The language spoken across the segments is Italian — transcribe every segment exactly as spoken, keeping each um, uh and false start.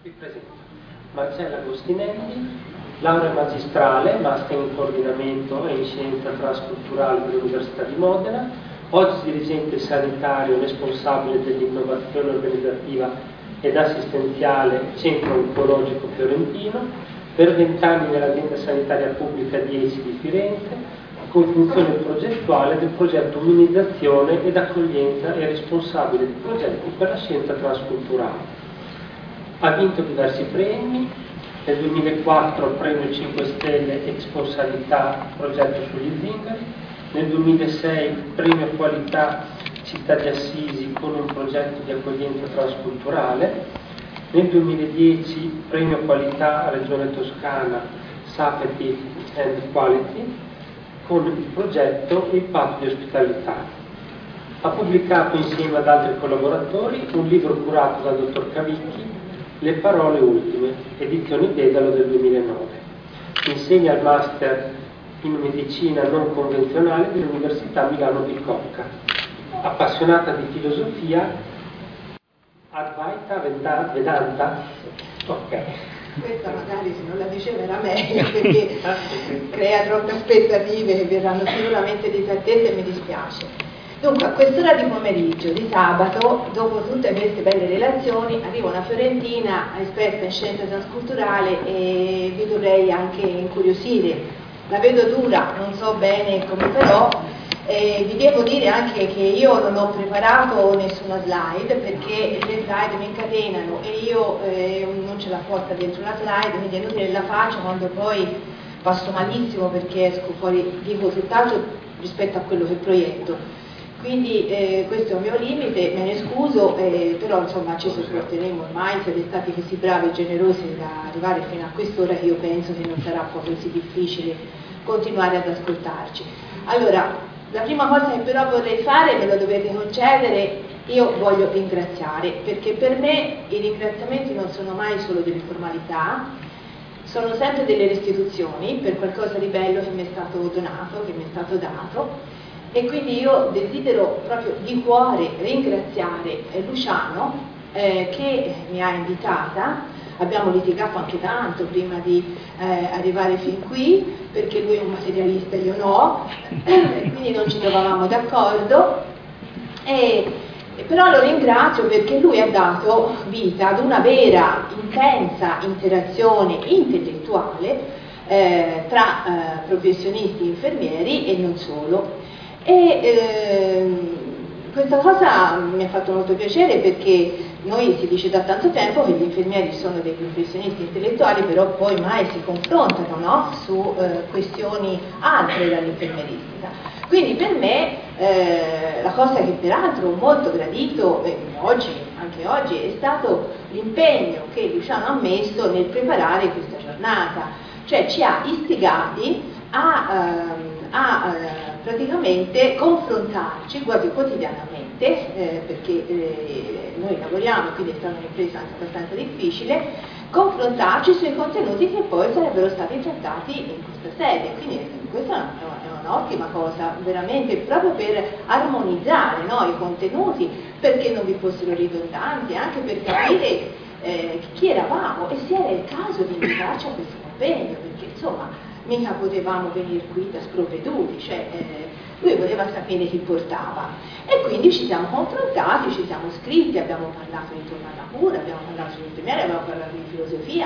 Vi presento Marcella Agostinelli, laurea magistrale, master in coordinamento e in scienza transculturale dell'Università di Modena, oggi dirigente sanitario responsabile dell'innovazione organizzativa ed assistenziale Centro Oncologico Fiorentino, per vent'anni nell'azienda sanitaria pubblica dieci di Firenze, con funzione progettuale del progetto Immunizzazione ed accoglienza e responsabile di progetti per la scienza transculturale. Ha vinto diversi premi, nel duemilaquattro premio cinque Stelle Expo Sanità progetto sugli zingari, nel duemilasei premio qualità Città di Assisi con un progetto di accoglienza transculturale, nel duemiladieci premio qualità Regione Toscana Safety and Quality con il progetto Il patto di ospitalità. Ha pubblicato insieme ad altri collaboratori un libro curato dal dottor Cavicchi, Le parole ultime, edizioni Dedalo del duemilanove. Insegna al master in medicina non convenzionale dell'Università Milano Bicocca. Appassionata di filosofia, Advaita Vedanta? Ok. Questa magari se non la diceva era meglio, perché crea troppe aspettative che verranno sicuramente disattese e mi dispiace. Dunque, a quest'ora di pomeriggio di sabato, dopo tutte queste belle relazioni, arriva una fiorentina esperta in scienza transculturale e vi dovrei anche incuriosire. La vedo dura, non so bene come farò, e vi devo dire anche che io non ho preparato nessuna slide perché le slide mi incatenano e io eh, non ce la porta dentro la slide, quindi è inutile che la faccio quando poi passo malissimo perché esco fuori, dico tutt'altro rispetto a quello che proietto. Quindi eh, questo è un mio limite, me ne scuso, eh, però insomma ci sopporteremo ormai, siete stati così bravi e generosi da arrivare fino a quest'ora che io penso che non sarà poi così difficile continuare ad ascoltarci. Allora, la prima cosa che però vorrei fare, me lo dovete concedere, io voglio ringraziare, perché per me i ringraziamenti non sono mai solo delle formalità, sono sempre delle restituzioni per qualcosa di bello che mi è stato donato, che mi è stato dato. E quindi io desidero proprio di cuore ringraziare Luciano eh, che mi ha invitata, abbiamo litigato anche tanto prima di eh, arrivare fin qui, perché lui è un materialista e io no, quindi non ci trovavamo d'accordo, e, e però lo ringrazio perché lui ha dato vita ad una vera, intensa interazione intellettuale eh, tra eh, professionisti infermieri e non solo. E ehm, questa cosa mi ha fatto molto piacere perché noi si dice da tanto tempo che gli infermieri sono dei professionisti intellettuali, però poi mai si confrontano, no? su eh, questioni altre dall'infermieristica. Quindi per me eh, la cosa che peraltro ho molto gradito eh, oggi, anche oggi, è stato l'impegno che Luciano ha messo nel preparare questa giornata, cioè ci ha istigati a, ehm, a eh, praticamente confrontarci quasi quotidianamente, eh, perché eh, noi lavoriamo, quindi è stata un'impresa anche abbastanza difficile, confrontarci sui contenuti che poi sarebbero stati trattati in questa sede. Quindi questa è un'ottima cosa, veramente, proprio per armonizzare, no, i contenuti, perché non vi fossero ridondanti, anche per capire eh, chi eravamo e se era il caso di invitarci a questo convegno, perché insomma mica potevamo venire qui da sprovveduti, cioè eh, lui voleva sapere chi portava e quindi ci siamo confrontati, ci siamo scritti, abbiamo parlato intorno alla cura, abbiamo parlato di infermiere, abbiamo parlato di filosofia,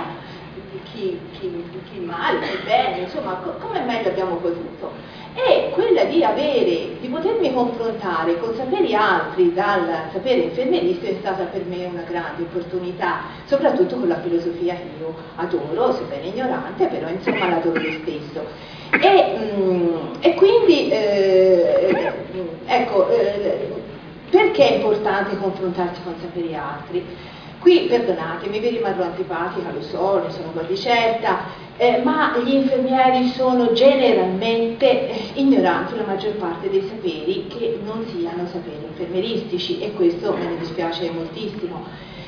chi, chi, chi male, chi bene, insomma co come meglio abbiamo potuto. E quella di avere, di potermi confrontare con saperi altri dal sapere infermieristico è stata per me una grande opportunità, soprattutto con la filosofia che io adoro, sebbene ignorante, però insomma l'adoro lo stesso. E, mm, e quindi, eh, ecco, eh, perché è importante confrontarsi con saperi altri? Qui, perdonatemi, vi rimarrò antipatica, lo so, ne sono quasi certa, eh, ma gli infermieri sono generalmente eh, ignoranti la maggior parte dei saperi che non siano saperi infermieristici e questo me ne dispiace moltissimo.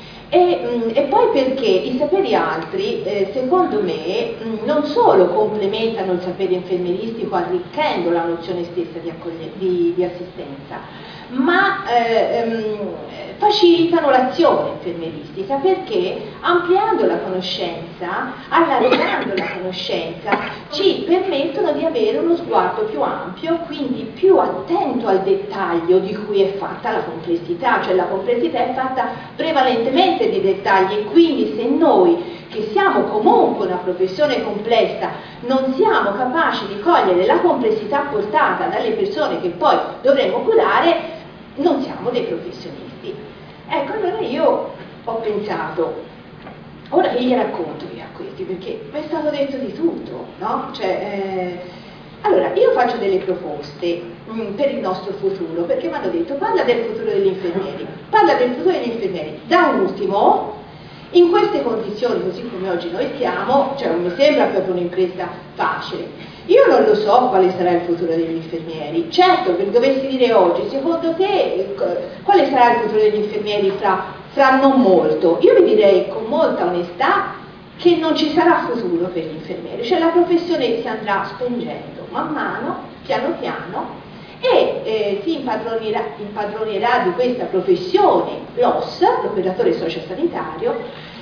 E, mh, e poi perché i saperi altri, eh, secondo me, mh, non solo complementano il sapere infermieristico arricchendo la nozione stessa di, di, di assistenza, ma eh, ehm, facilitano l'azione infermieristica, perché ampliando la conoscenza, allargando la conoscenza, ci permettono di avere uno sguardo più ampio, quindi più attento al dettaglio di cui è fatta la complessità, cioè la complessità è fatta prevalentemente di dettagli, e quindi se noi, che siamo comunque una professione complessa, non siamo capaci di cogliere la complessità portata dalle persone che poi dovremo curare, non siamo dei professionisti. Ecco, allora io ho pensato, ora che gli racconto io a questi, perché mi è stato detto di tutto, no? Cioè, eh, allora, io faccio delle proposte mh, per il nostro futuro, perché mi hanno detto, parla del futuro degli infermieri, parla del futuro degli infermieri. Da ultimo, in queste condizioni, così come oggi noi siamo, cioè non mi sembra proprio un'impresa facile. Io non lo so quale sarà il futuro degli infermieri. Certo, per dovessi dire oggi, secondo te quale sarà il futuro degli infermieri fra, fra non molto? Io vi direi con molta onestà che non ci sarà futuro per gli infermieri, cioè la professione si andrà spengendo man mano, piano piano, e eh, si impadronirà, impadronirà di questa professione l'O S, l'operatore sociosanitario,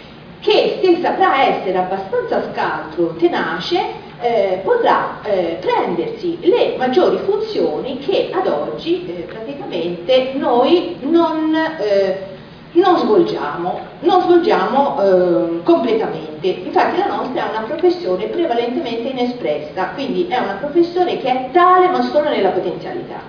che se saprà essere abbastanza scaltro, tenace, eh, potrà eh, prendersi le maggiori funzioni che ad oggi eh, praticamente noi non, eh, non svolgiamo, non svolgiamo eh, completamente. Infatti la nostra è una professione prevalentemente inespressa, quindi è una professione che è tale ma solo nella potenzialità.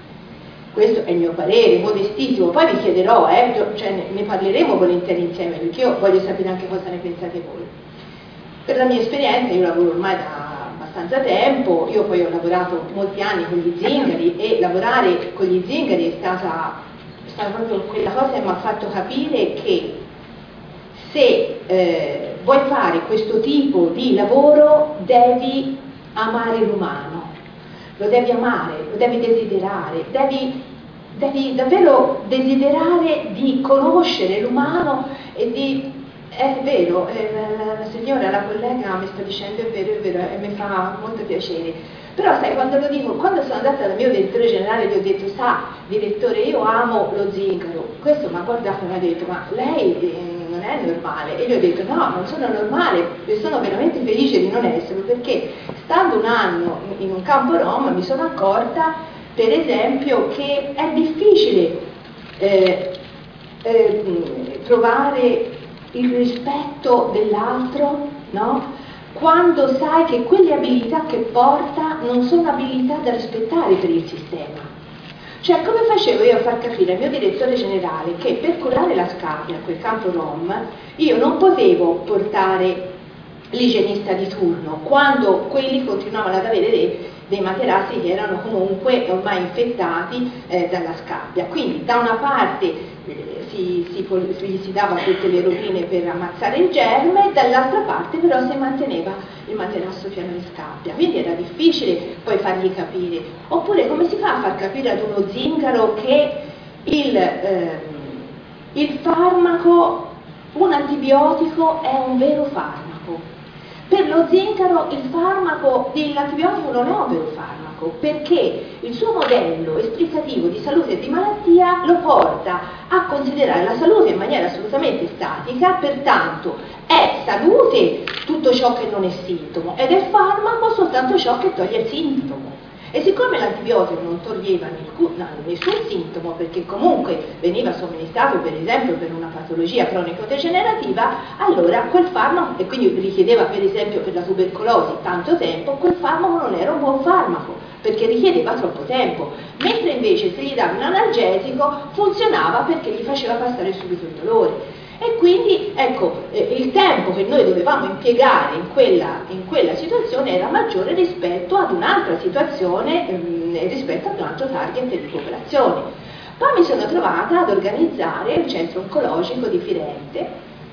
Questo è il mio parere, modestissimo, poi vi chiederò, eh, cioè ne, ne parleremo volentieri insieme, perché io voglio sapere anche cosa ne pensate voi. Per la mia esperienza, io lavoro ormai da abbastanza tempo, io poi ho lavorato molti anni con gli zingari, e lavorare con gli zingari è stata, è stata proprio quella cosa che mi ha fatto capire che se eh, vuoi fare questo tipo di lavoro devi amare l'umano, lo devi amare, lo devi desiderare, devi, devi davvero desiderare di conoscere l'umano e di... È vero, eh, la, la signora, la collega mi sta dicendo è vero, è vero, e mi fa molto piacere. Però sai, quando lo dico, quando sono andata dal mio direttore generale gli ho detto, sa, direttore, io amo lo zingaro. Questo mi ha guardato e mi ha detto, ma lei eh, non è normale? E gli ho detto, no, non sono normale, e sono veramente felice di non esserlo, perché stando un anno in un campo rom mi sono accorta, per esempio, che è difficile eh, eh, trovare il rispetto dell'altro, no? Quando sai che quelle abilità che porta non sono abilità da rispettare per il sistema. Cioè, come facevo io a far capire al mio direttore generale che per curare la scabbia, quel campo rom, io non potevo portare l'igienista di turno, quando quelli continuavano ad avere dei, dei materassi che erano comunque ormai infettati eh, dalla scabbia. Quindi da una parte eh, si, si, si, si dava tutte le rovine per ammazzare il germe, dall'altra parte però si manteneva il materasso pieno di scabbia, quindi era difficile poi fargli capire. Oppure come si fa a far capire ad uno zingaro che il, eh, il farmaco, un antibiotico è un vero farmaco? Per lo zingaro il farmaco dell'antibiotico non è un vero farmaco, perché il suo modello esplicativo di salute e di malattia lo porta a considerare la salute in maniera assolutamente statica, pertanto è salute tutto ciò che non è sintomo ed è farmaco soltanto ciò che toglie il sintomo. E siccome l'antibiotico non toglieva nessun sintomo, perché comunque veniva somministrato per esempio per una patologia cronico-degenerativa, allora quel farmaco, e quindi richiedeva per esempio per la tubercolosi tanto tempo, quel farmaco non era un buon farmaco, perché richiedeva troppo tempo, mentre invece se gli davi un analgesico funzionava perché gli faceva passare subito il dolore. E quindi ecco, eh, il tempo che noi dovevamo impiegare in quella, in quella situazione era maggiore rispetto ad un'altra situazione, ehm, rispetto ad un altro target di popolazione. Poi mi sono trovata ad organizzare il centro oncologico di Firenze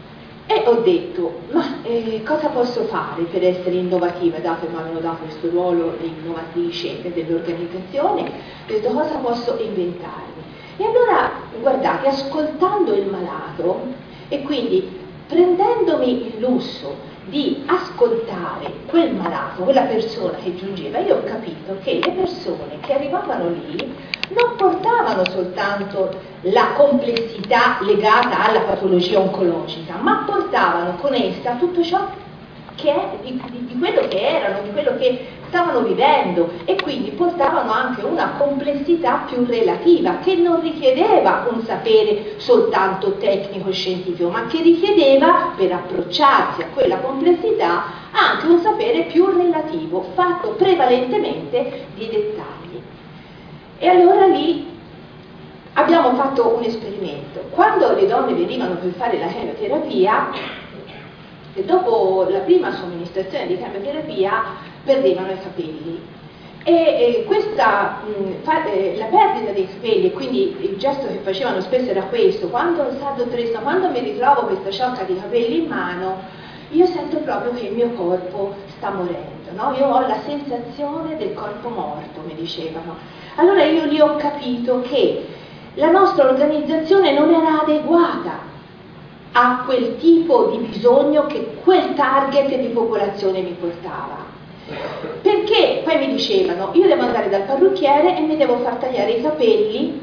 e ho detto, ma eh, cosa posso fare per essere innovativa, dato che mi avevano dato questo ruolo di innovatrice dell'organizzazione, ho detto cosa posso inventarmi. E allora, guardate, ascoltando il malato, e quindi prendendomi il lusso di ascoltare quel malato, quella persona che giungeva, io ho capito che le persone che arrivavano lì non portavano soltanto la complessità legata alla patologia oncologica, ma portavano con essa tutto ciò che è, di, di, di quello che erano, di quello che stavano vivendo, e quindi portavano anche una complessità più relativa che non richiedeva un sapere soltanto tecnico-scientifico, ma che richiedeva, per approcciarsi a quella complessità, anche un sapere più relativo, fatto prevalentemente di dettagli. E allora lì abbiamo fatto un esperimento. Quando le donne venivano per fare la chemioterapia, e dopo la prima somministrazione di chemioterapia perdevano i capelli, e, e questa, mh, fa, eh, la perdita dei capelli, e quindi il gesto che facevano spesso era questo: quando sa dottoressa, quando mi ritrovo questa ciocca di capelli in mano, io sento proprio che il mio corpo sta morendo, no? Io ho la sensazione del corpo morto, mi dicevano. Allora io lì ho capito che la nostra organizzazione non era adeguata a quel tipo di bisogno che quel target di popolazione mi portava. Perché poi mi dicevano: io devo andare dal parrucchiere e mi devo far tagliare i capelli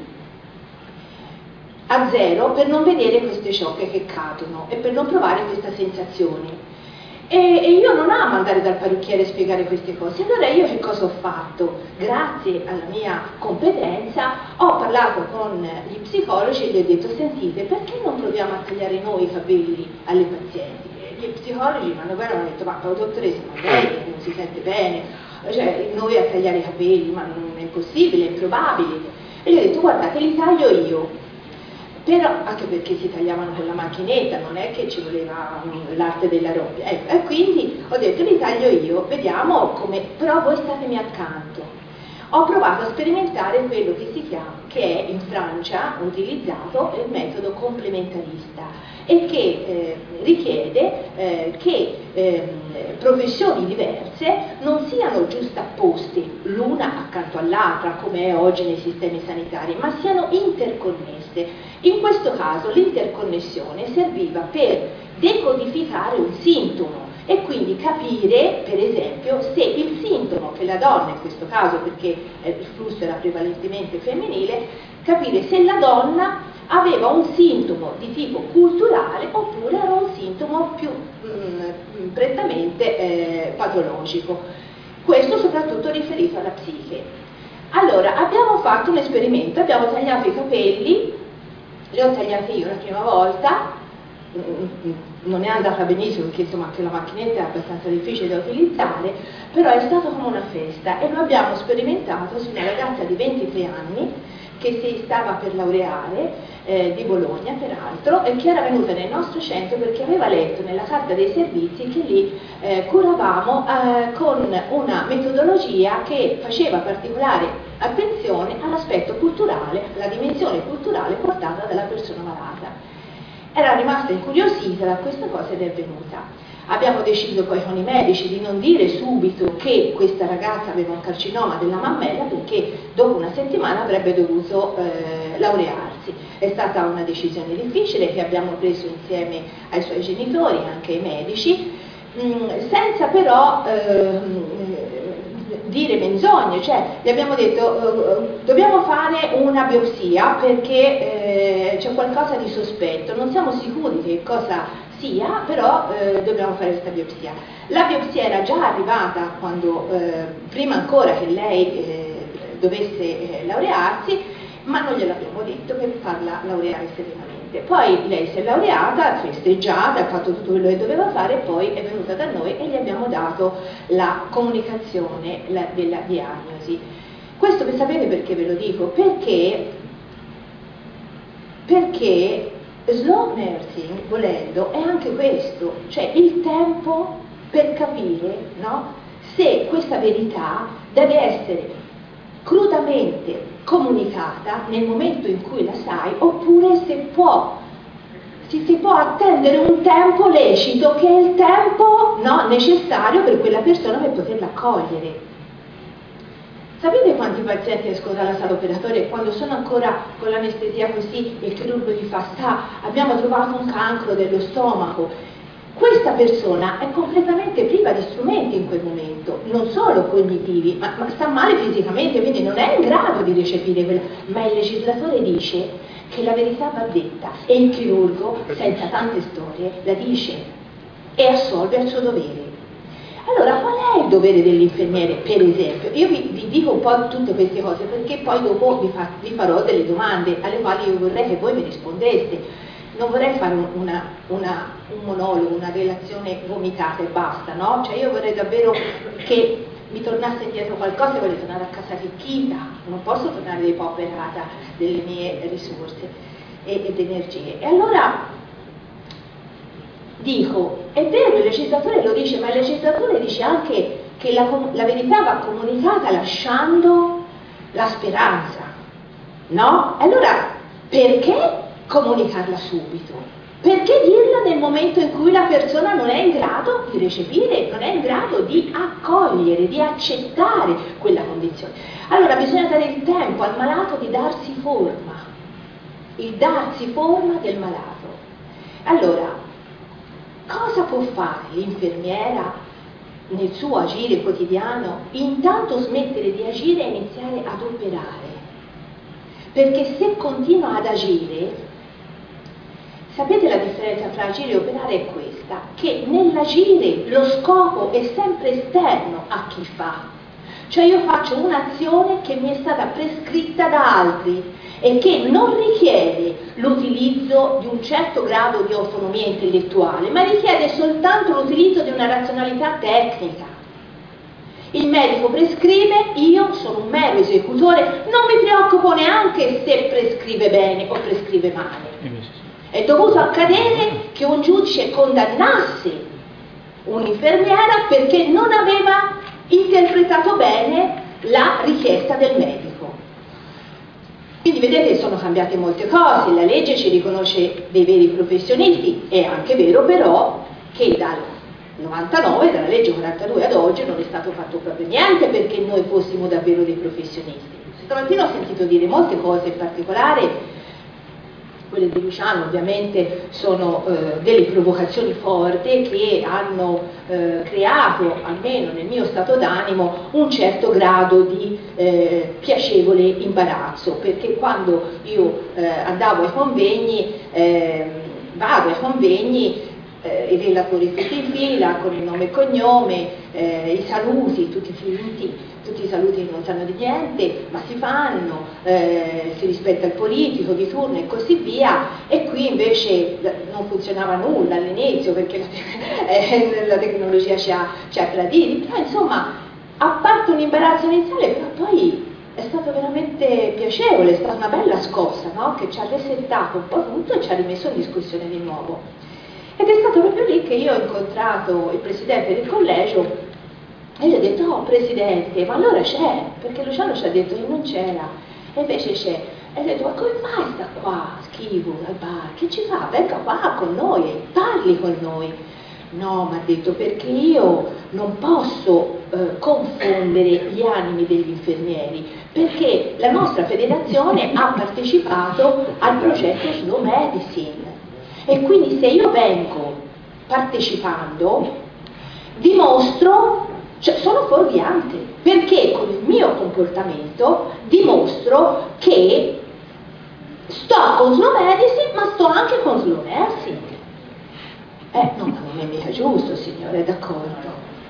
a zero per non vedere queste ciocche che cadono e per non provare questa sensazione. E, e io non amo andare dal parrucchiere e spiegare queste cose. Allora io che cosa ho fatto? Grazie alla mia competenza ho parlato con gli psicologi e gli ho detto: sentite, perché non proviamo a tagliare noi i capelli alle pazienti? E gli psicologi mi hanno guardato e hanno detto: ma dottoressa, ma lei non si sente bene, cioè noi a tagliare i capelli, ma non è impossibile, è improbabile. E gli ho detto: guardate, li taglio io. Però, anche perché si tagliavano con la macchinetta, non è che ci voleva l'arte della robbia, ecco, e quindi ho detto: li taglio io, vediamo come, però voi statemi accanto. Ho provato a sperimentare quello che si chiama, che è in Francia utilizzato, il metodo complementarista, e che eh, richiede eh, che eh, professioni diverse non siano giustapposte l'una accanto all'altra come è oggi nei sistemi sanitari, ma siano interconnesse. In questo caso l'interconnessione serviva per decodificare un sintomo e quindi capire, per esempio, se il sintomo che la donna, in questo caso perché eh, il flusso era prevalentemente femminile, capire se la donna aveva un sintomo di tipo culturale oppure era un sintomo più mh, prettamente eh, patologico. Questo soprattutto riferito alla psiche. Allora, abbiamo fatto un esperimento, abbiamo tagliato i capelli, li ho tagliati io la prima volta, non è andata benissimo perché insomma anche la macchinetta è abbastanza difficile da utilizzare, però è stato come una festa e lo abbiamo sperimentato su una ragazza di ventitré anni che si stava per laureare, eh, di Bologna peraltro, e che era venuta nel nostro centro perché aveva letto nella carta dei servizi che lì eh, curavamo eh, con una metodologia che faceva particolare attenzione all'aspetto culturale, alla dimensione culturale portata dalla persona malata. Era rimasta incuriosita da questa cosa ed è venuta. Abbiamo deciso poi con i medici di non dire subito che questa ragazza aveva un carcinoma della mammella perché dopo una settimana avrebbe dovuto eh, laurearsi. È stata una decisione difficile che abbiamo preso insieme ai suoi genitori, anche ai medici, mh, senza però eh, dire menzogne, cioè gli abbiamo detto eh, dobbiamo fare una biopsia perché eh, c'è qualcosa di sospetto, non siamo sicuri che cosa sia, però eh, dobbiamo fare questa biopsia. La biopsia era già arrivata quando, eh, prima ancora che lei eh, dovesse eh, laurearsi, ma non gliel'abbiamo detto per farla laureare serenamente. Poi lei si è laureata, festeggiata, ha fatto tutto quello che doveva fare e poi è venuta da noi e gli abbiamo dato la comunicazione la, della diagnosi. Questo per sapere perché ve lo dico? Perché, perché slow nursing, volendo, è anche questo, cioè il tempo per capire, no, se questa verità deve essere crudamente comunicata nel momento in cui la sai, oppure se può, si, si può attendere un tempo lecito che è il tempo, no, necessario per quella persona per poterla accogliere. Sapete quanti pazienti escono dalla sala operatoria e quando sono ancora con l'anestesia così il chirurgo gli fa: sta, abbiamo trovato un cancro dello stomaco, questa persona è completamente priva di strumenti in quel momento, non solo cognitivi, ma, ma sta male fisicamente, quindi non è in grado di recepire quella. Ma il legislatore dice che la verità va detta e il chirurgo, senza tante storie, la dice e assolve al suo dovere. Allora, qual è il dovere dell'infermiere, per esempio? Io vi, vi dico un po' tutte queste cose perché poi dopo vi, fa, vi farò delle domande alle quali io vorrei che voi mi rispondeste. Non vorrei fare una, una, un monologo, una relazione vomitata e basta, no? Cioè io vorrei davvero che mi tornasse indietro qualcosa e vorrei tornare a casa arricchita, non posso tornare depauperata delle mie risorse ed energie. E allora dico, è vero, il legislatore lo dice, ma il legislatore dice anche che la, la verità va comunicata lasciando la speranza, no? E allora, perché comunicarla subito? Perché dirla nel momento in cui la persona non è in grado di recepire, non è in grado di accogliere, di accettare quella condizione? Allora bisogna dare il tempo al malato di darsi forma, il darsi forma del malato. Allora, cosa può fare l'infermiera nel suo agire quotidiano? Intanto smettere di agire e iniziare ad operare. Perché se continua ad agire, sapete la differenza tra agire e operare è questa, che nell'agire lo scopo è sempre esterno a chi fa. Cioè io faccio un'azione che mi è stata prescritta da altri e che non richiede l'utilizzo di un certo grado di autonomia intellettuale, ma richiede soltanto l'utilizzo di una razionalità tecnica. Il medico prescrive, io sono un mero esecutore, non mi preoccupo neanche se prescrive bene o prescrive male. È dovuto accadere che un giudice condannasse un'infermiera perché non aveva interpretato bene la richiesta del medico. Quindi vedete, sono cambiate molte cose, la legge ci riconosce dei veri professionisti, è anche vero però che dal novantanove, dalla legge quarantadue ad oggi, non è stato fatto proprio niente perché noi fossimo davvero dei professionisti. Stamattina ho sentito dire molte cose, in particolare quelle di Luciano ovviamente sono eh, delle provocazioni forti che hanno eh, creato, almeno nel mio stato d'animo, un certo grado di eh, piacevole imbarazzo, perché quando io eh, andavo ai convegni, eh, vado ai convegni, eh, i relatori tutti in fila, con il nome e cognome, eh, i saluti, tutti finti, tutti i saluti non sanno di niente, ma si fanno, eh, si rispetta il politico di turno e così via, e qui invece non funzionava nulla all'inizio perché la, eh, la tecnologia ci ha, ci ha traditi, però insomma, a parte un imbarazzo iniziale, però poi è stato veramente piacevole, è stata una bella scossa, no? Che ci ha resettato un po' tutto e ci ha rimesso in discussione di nuovo. Ed è stato proprio lì che io ho incontrato il presidente del collegio e gli ho detto, oh Presidente, ma allora c'è, perché Luciano ci ha detto che non c'era, e invece c'è. E gli ho detto, ma come mai sta qua, schivo, al bar, che ci fa? Venga qua con noi, parli con noi. No, mi ha detto, perché io non posso eh, confondere gli animi degli infermieri, perché la nostra federazione ha partecipato al progetto Slow Medicine, e quindi se io vengo partecipando, dimostro, cioè sono fuorviante, perché con il mio comportamento dimostro che sto con Slow Medicine, ma sto anche con Slow Nursing. Eh, no, ma non è mica giusto, signore, d'accordo.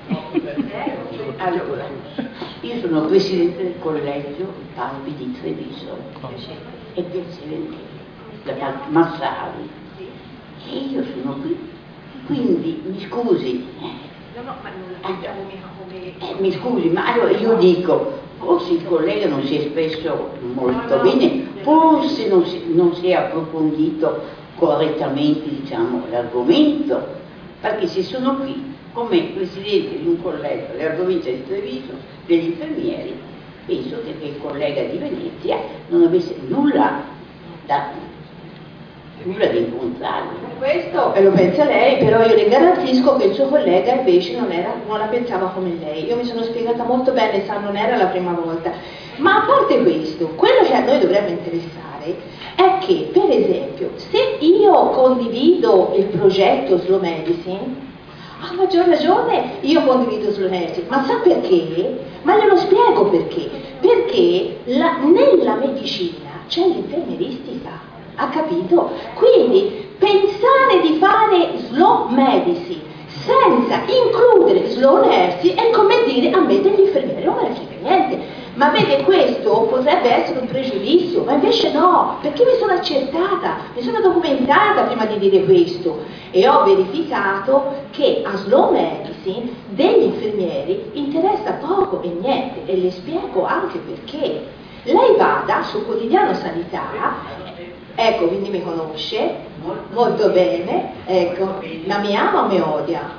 Allora, io sono presidente del collegio Palvi di Treviso e piacere da Massari, e io sono qui, quindi mi scusi. No, no, ma non la vediamo mica come... Eh, mi scusi, ma allora io dico, forse il collega non si è espresso molto no, no, bene, forse non si, non si è approfondito correttamente, diciamo, l'argomento, perché se sono qui come presidente di un collegio della provincia di Treviso, degli infermieri, penso che il collega di Venezia non avesse nulla da nulla di incontrarli. Questo e lo pensa lei, però io le garantisco che il suo collega invece non, era, non la pensava come lei. Io mi sono spiegata molto bene, sa, non era la prima volta. Ma a parte questo, quello che a noi dovrebbe interessare è che, per esempio, se io condivido il progetto Slow Medicine, a maggior ragione io condivido Slow Medicine, ma sa perché? Ma glielo spiego perché. Perché la, nella medicina c'è l'infermieristica, ha capito? Quindi pensare di fare Slow Medicine senza includere Slow Nursing è come dire a me degli infermieri non me ne frega niente. Ma vede, questo potrebbe essere un pregiudizio, ma invece no, perché mi sono accertata, mi sono documentata prima di dire questo e ho verificato che a Slow Medicine degli infermieri interessa poco e niente, e le spiego anche perché. Lei vada sul quotidiano Sanità, ecco, quindi mi conosce molto bene, ecco, ma mi ama o mi odia?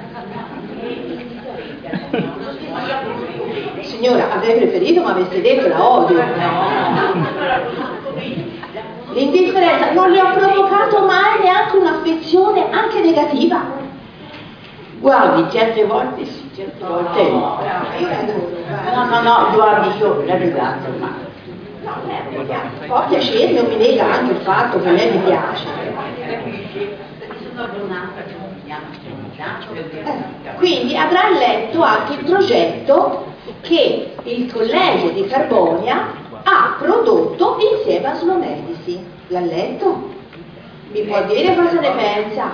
Signora, avrei preferito ma avesse detto la odio. L'indifferenza, non le ho provocato mai neanche un'affezione anche negativa. Guardi, certe volte sì, certe volte no. Io la adoro. No, no, no, guardi, io la ringrazio, ma... No, lei può piacermi o mi nega anche il fatto che lei mi piace. Eh, quindi avrà letto anche il progetto che il Collegio di Carbonia ha prodotto insieme a Slow Medicine. L'ha letto? Mi può dire cosa ne pensa?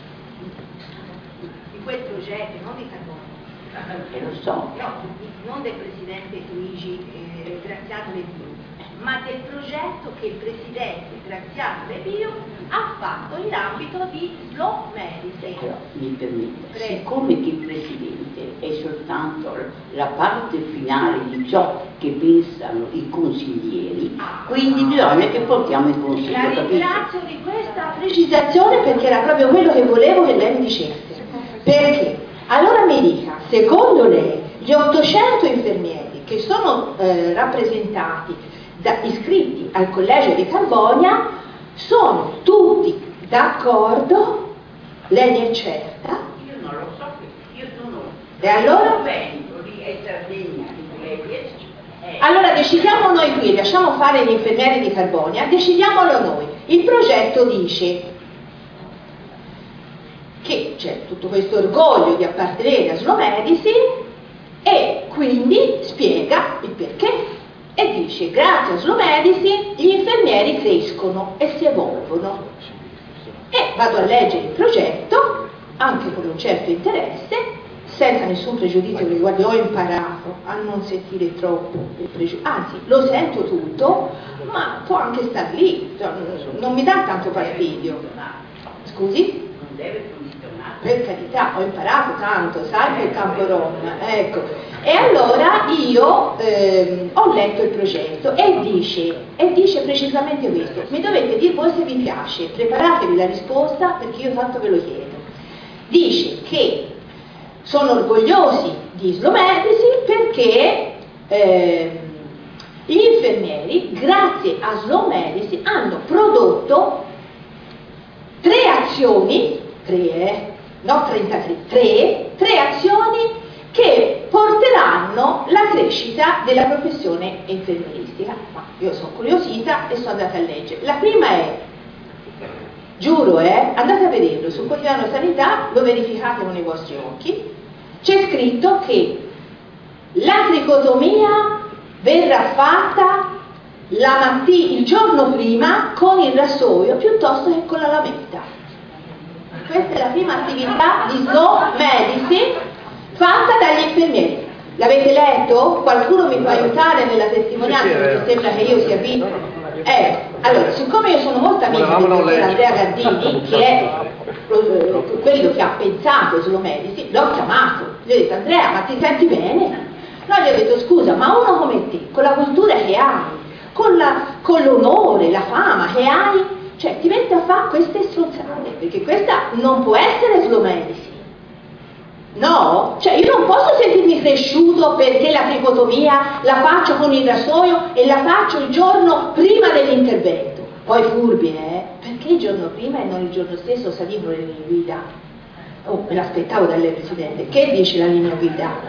Di quel progetto, non di Carbonia. E lo so. No, non del Presidente Luigi eh, Graziano Levio, ma del progetto che il Presidente Graziano Levio ha fatto in ambito di Slow Medicine. Però, mi permette, Prego. siccome che il Presidente è soltanto la parte finale di ciò che pensano i consiglieri, quindi bisogna che portiamo in consiglio. La ringrazio di questa precisazione perché era proprio quello che volevo che lei mi dicesse. Perché? Allora mi dica, secondo lei, gli ottocento infermieri che sono eh, rappresentati, da, iscritti al Collegio di Carbonia, sono tutti d'accordo? Lei ne è certa? Io non lo so, io sono... E allora? Veneto, lì è Sardegna, eh. Allora decidiamo noi qui, lasciamo fare gli infermieri di Carbonia, decidiamolo noi. Il progetto dice che c'è tutto questo orgoglio di appartenere a Slow Medicine e quindi spiega il perché e dice grazie a Slow Medicine gli infermieri crescono e si evolvono. E vado a leggere il progetto anche con un certo interesse, senza nessun pregiudizio, perché guardi, ho imparato a non sentire troppo il pregiudizio, anzi lo sento tutto, ma può anche star lì, cioè, non mi dà tanto fastidio. Scusi? Non deve condizionare. Per carità, ho imparato tanto, salvo il campo rom, ecco. E allora io ehm, ho letto il progetto e dice, e dice precisamente questo, mi dovete dire voi se vi piace, preparatevi la risposta perché io tanto ve lo chiedo. Dice che sono orgogliosi di Slow Medicine perché ehm, gli infermieri, grazie a Slow Medicine, hanno prodotto tre azioni, tre, eh, no trentatré, tre, tre azioni che porteranno la crescita della professione infermieristica. Ma io sono curiosita e sono andata a leggere. La prima è, giuro, eh, andate a vederlo sul quotidiano Sanità, lo verificate con i vostri occhi, c'è scritto che la tricotomia verrà fatta la mattina, il giorno prima con il rassoio piuttosto che con la lametta. Questa è la prima attività di Slow Medicine fatta dagli infermieri. L'avete letto? Qualcuno mi può aiutare nella testimonianza perché sembra che io sia qui? Eh, allora, siccome io sono molto amica del dottor Andrea Gardini, che è eh, quello che ha pensato Slow Medicine, l'ho chiamato, gli ho detto Andrea, ma ti senti bene? No, gli ho detto scusa, ma uno come te, con la cultura che hai, con, la, con l'onore, la fama che hai, cioè ti metti a fare queste stronzate, perché questa non può essere Slow Medicine. No? Cioè io non posso sentirmi cresciuto perché la tricotomia la faccio con il rassoio e la faccio il giorno prima dell'intervento. Poi furbi, eh? perché il giorno prima e non il giorno stesso salivano le linee guida? Oh, me l'aspettavo da lei, Presidente. Che dice la linea guida?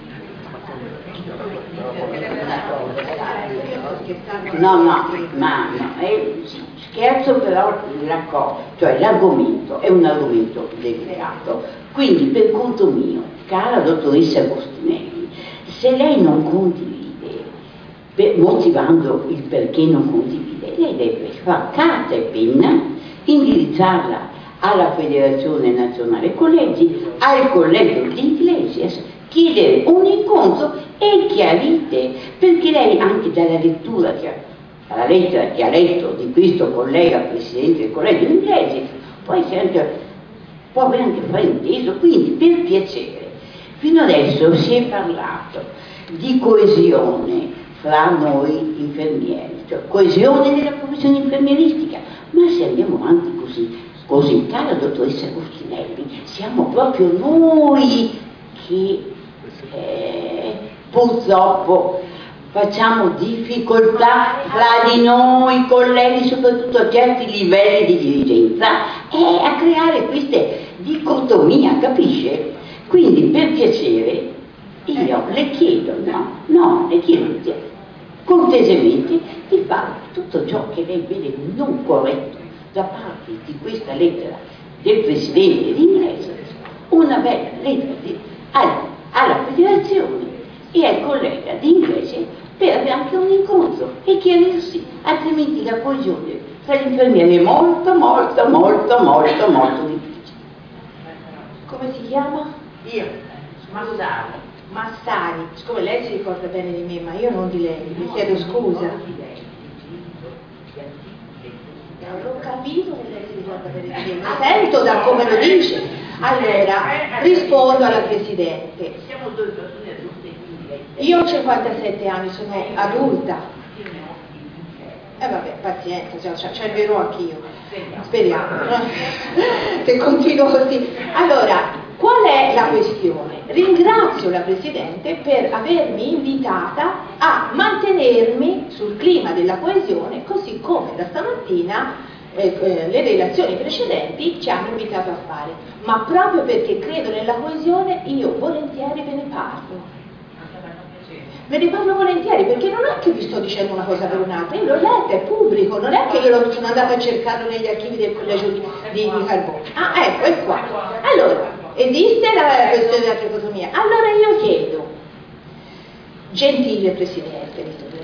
No, no, ma no, è, scherzo, però la cosa, cioè l'argomento è un argomento delicato, quindi per conto mio, cara dottoressa Agostinelli, se lei non condivide, per, motivando il perché non condivide, lei deve fare carta e penna, indirizzarla alla Federazione Nazionale Collegi, al collegio di Iglesias, chiedere un incontro e chiarite, perché lei anche dalla lettura che ha, dalla lettera che ha letto di questo collega presidente del collegio di Iglesias, può essere anche, può aver anche frainteso, quindi per piacere, fino adesso si è parlato di coesione fra noi infermieri, cioè coesione della professione infermieristica, ma se andiamo avanti così, così, cara dottoressa Agostinelli, siamo proprio noi che eh, purtroppo facciamo difficoltà fra di noi colleghi, soprattutto a certi livelli di dirigenza, e a creare queste dicotomie, capisce? Quindi per piacere io le chiedo, no, no, le chiedo cortesemente di fare tutto ciò che lei vede non corretto da parte di questa lettera del Presidente di Iglesias, una bella lettera di, alla, alla Federazione e al collega di Iglesias per avere anche un incontro e chiarirsi, altrimenti la coesione tra gli infermieri è molto, molto, molto, molto, molto difficile. Come si chiama? Io, Massari. Massari, siccome lei si ricorda bene di me, ma io non di lei, mi chiedo scusa. Non ho capito che lei si ricorda bene di me, ma sento da come lo dice. Allora, rispondo alla Presidente. Siamo due persone adulte, quindi io ho cinquantasette anni, sono adulta. E eh vabbè, pazienza, cioè, ci arriverò anch'io. Speriamo. Se continuo così. Allora, qual è la questione? Ringrazio la Presidente per avermi invitata a mantenermi sul clima della coesione, così come da stamattina eh, eh, le relazioni precedenti ci hanno invitato a fare. Ma proprio perché credo nella coesione, io volentieri ve ne parlo. Ve ne parlo volentieri, perché non è che vi sto dicendo una cosa per un'altra, io l'ho letta, è pubblico, non è che io lo sono andata a cercarlo negli archivi del collegio di, di, di Carbone. Ah, ecco, è qua. Allora, esiste la questione della tricotomia. Allora io chiedo, gentile Presidente,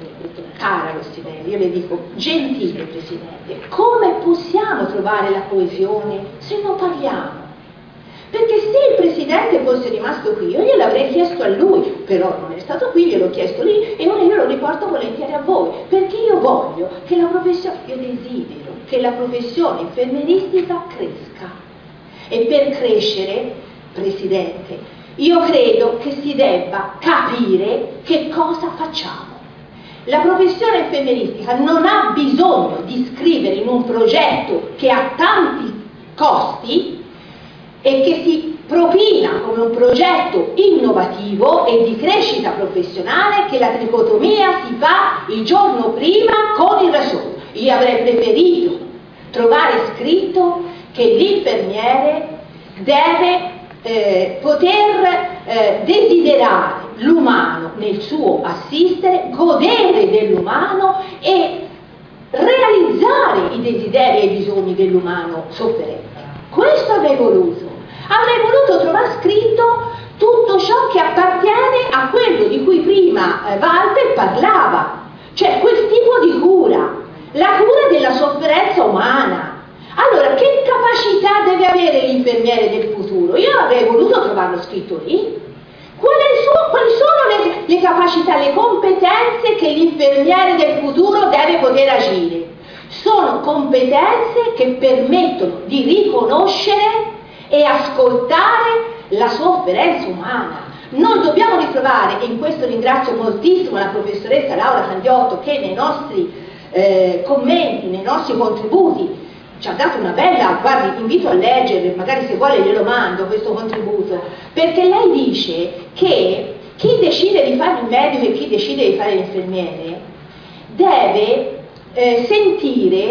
cara Agostinelli, io le dico, gentile Presidente, come possiamo trovare la coesione se non parliamo? Perché se il Presidente fosse rimasto qui, io gliel'avrei chiesto a lui, però non è stato qui, gliel'ho chiesto lì e ora io lo riporto volentieri a voi, perché io voglio che la professione, io desidero che la professione infermieristica cresca. E per crescere, Presidente, io credo che si debba capire che cosa facciamo. La professione infermieristica non ha bisogno di scrivere in un progetto che ha tanti costi e che si propina come un progetto innovativo e di crescita professionale, che la tricotomia si fa il giorno prima con il rasoio. Io avrei preferito trovare scritto che l'infermiere deve eh, poter eh, desiderare l'umano nel suo assistere, godere dell'umano e realizzare i desideri e i bisogni dell'umano sofferente. Questo avrei voluto. Avrei voluto trovare scritto tutto ciò che appartiene a quello di cui prima eh, Walter parlava, cioè quel tipo di cura, la cura della sofferenza umana. Allora, che capacità deve avere l'infermiere del futuro? Io avrei voluto trovarlo scritto lì. Quali sono, quali sono le, le capacità, le competenze che l'infermiere del futuro deve poter agire? Sono competenze che permettono di riconoscere e ascoltare la sofferenza umana. Noi dobbiamo ritrovare, e in questo ringrazio moltissimo la professoressa Laura Candiotto che nei nostri eh, commenti, nei nostri contributi ci ha dato una bella, guardi, invito a leggere, magari se vuole glielo mando questo contributo, perché lei dice che chi decide di fare il medico e chi decide di fare l'infermiere deve eh, sentire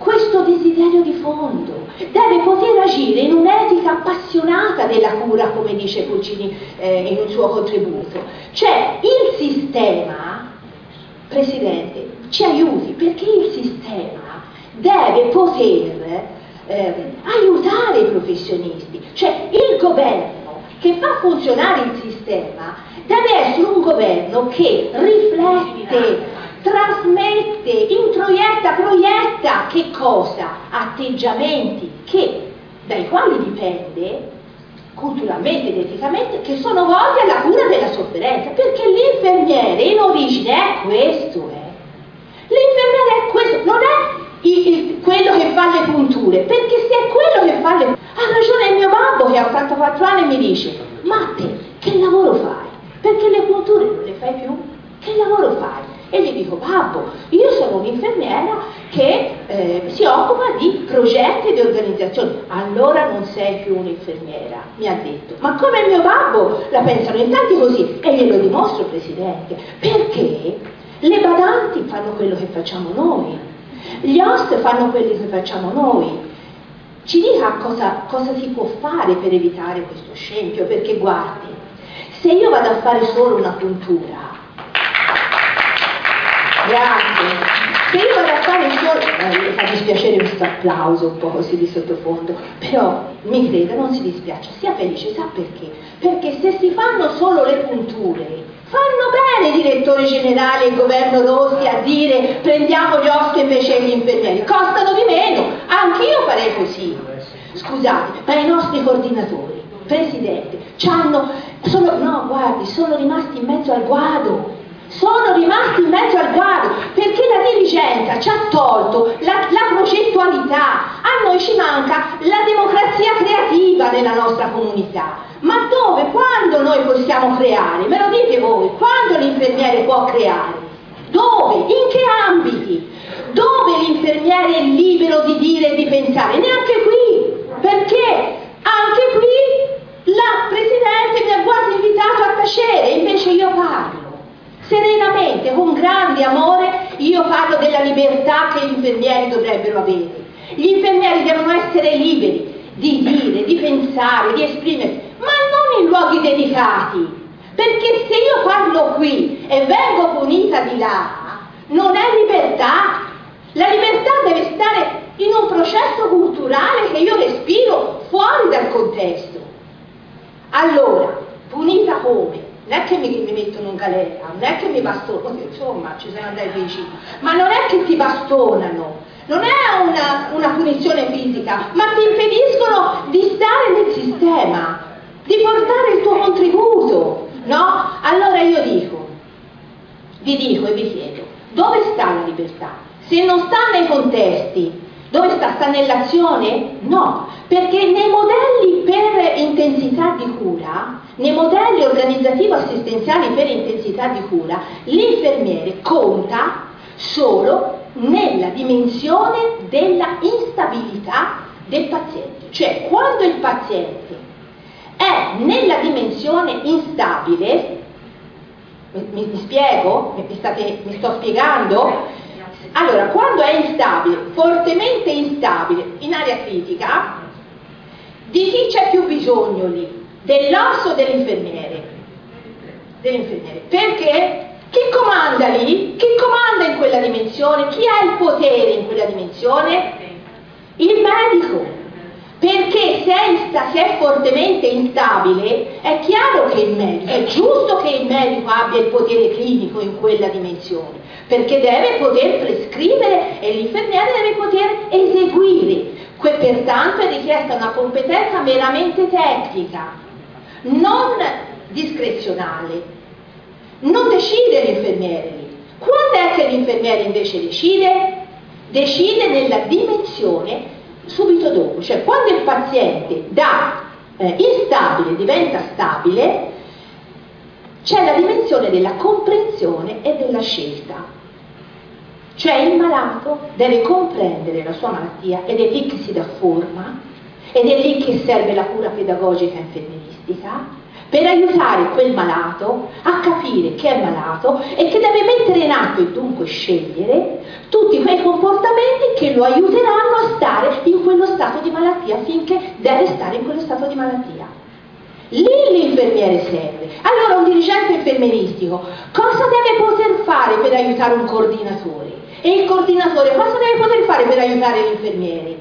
questo desiderio di fondo, deve poter agire in un'etica appassionata della cura, come dice Puccini eh, in un suo contributo. Cioè il sistema, Presidente, ci aiuti, perché il sistema deve poter eh, aiutare i professionisti, cioè il governo che fa funzionare il sistema deve essere un governo che riflette, trasmette, introietta, proietta che cosa? Atteggiamenti che, dai quali dipende culturalmente ed eticamente, che sono volti alla cura della sofferenza, perché l'infermiere in origine è questo, eh. L'infermiere è questo, non è il, il, quello che fa le punture, perché se è quello che fa le punture, ha ragione il mio babbo che ha ottantaquattro anni e mi dice: ma te che lavoro fai? Perché le punture non le fai più? Che lavoro fai? E gli dico: babbo, io sono un'infermiera che eh, si occupa di progetti e di organizzazioni. Allora non sei più un'infermiera, mi ha detto. Ma come il mio babbo la pensano in tanti così, e glielo dimostro, Presidente, perché le badanti fanno quello che facciamo noi, gli host fanno quello che facciamo noi. Ci dica cosa, cosa si può fare per evitare questo scempio, perché guardi, se io vado a fare solo una puntura, grazie. Se io vado a fare solo, eh, mi fa dispiacere questo applauso un po' così di sottofondo, però mi creda, non si dispiace, sia felice, sa perché? Perché se si fanno solo le punture, fanno bene i direttori generali e il governo Rossi a dire prendiamo gli ospiti invece degli infermieri, costano di meno, anch'io farei così. Scusate, ma i nostri coordinatori, Presidente, c'hanno, sono, no guardi, sono rimasti in mezzo al guado. Sono rimasti in mezzo al guado perché la dirigenza ci ha tolto la, la progettualità. A noi ci manca la democrazia creativa nella nostra comunità. Ma dove, quando noi possiamo creare? Me lo dite voi, quando l'infermiere può creare? Dove? In che ambiti? Dove l'infermiere è libero di dire e di pensare? Neanche qui, perché anche qui la Presidente mi ha quasi invitato a tacere, invece io parlo. Serenamente, con grande amore, io parlo della libertà che gli infermieri dovrebbero avere. Gli infermieri devono essere liberi di dire, di pensare, di esprimersi, ma non in luoghi dedicati, perché se io parlo qui e vengo punita di là, non è libertà. La libertà deve stare in un processo culturale che io respiro fuori dal contesto. Allora, punita come? Non è che mi, mi mettono in galera, non è che mi bastonano, insomma ci siamo andati vicino, ma non è che ti bastonano, non è una, una punizione fisica, ma ti impediscono di stare nel sistema, di portare il tuo contributo, no? Allora io dico, vi dico e vi chiedo, dove sta la libertà? Se non sta nei contesti, dove sta? Sta nell'azione? No, perché nei modelli per intensità di cura, nei modelli organizzativo-assistenziali per intensità di cura, l'infermiere conta solo nella dimensione della instabilità del paziente. Cioè, quando il paziente è nella dimensione instabile, mi, mi, mi spiego? Mi, state, mi sto spiegando? Allora, quando è instabile, fortemente instabile, in area critica, di chi c'è più bisogno lì? Dell'osso o dell'infermiere? Dell'infermiere. Perché? Chi comanda lì? Chi comanda in quella dimensione? Chi ha il potere in quella dimensione? Il medico. Perché se è, se è fortemente instabile, è chiaro che il medico, è giusto che il medico abbia il potere clinico in quella dimensione, perché deve poter prescrivere e l'infermiere deve poter eseguire. Pertanto è richiesta una competenza meramente tecnica, non discrezionale. Non decide l'infermiere lì. Quando è che l'infermiere invece decide? Decide nella dimensione subito dopo, cioè quando il paziente da eh, instabile diventa stabile, c'è la dimensione della comprensione e della scelta. Cioè il malato deve comprendere la sua malattia ed è lì che si dà forma, ed è lì che serve la cura pedagogica infermieristica, per aiutare quel malato a capire capire che è malato e che deve mettere in atto e dunque scegliere tutti quei comportamenti che lo aiuteranno a stare in quello stato di malattia finché deve stare in quello stato di malattia. Lì l'infermiere serve. Allora un dirigente infermieristico cosa deve poter fare per aiutare un coordinatore? E il coordinatore cosa deve poter fare per aiutare gli infermieri?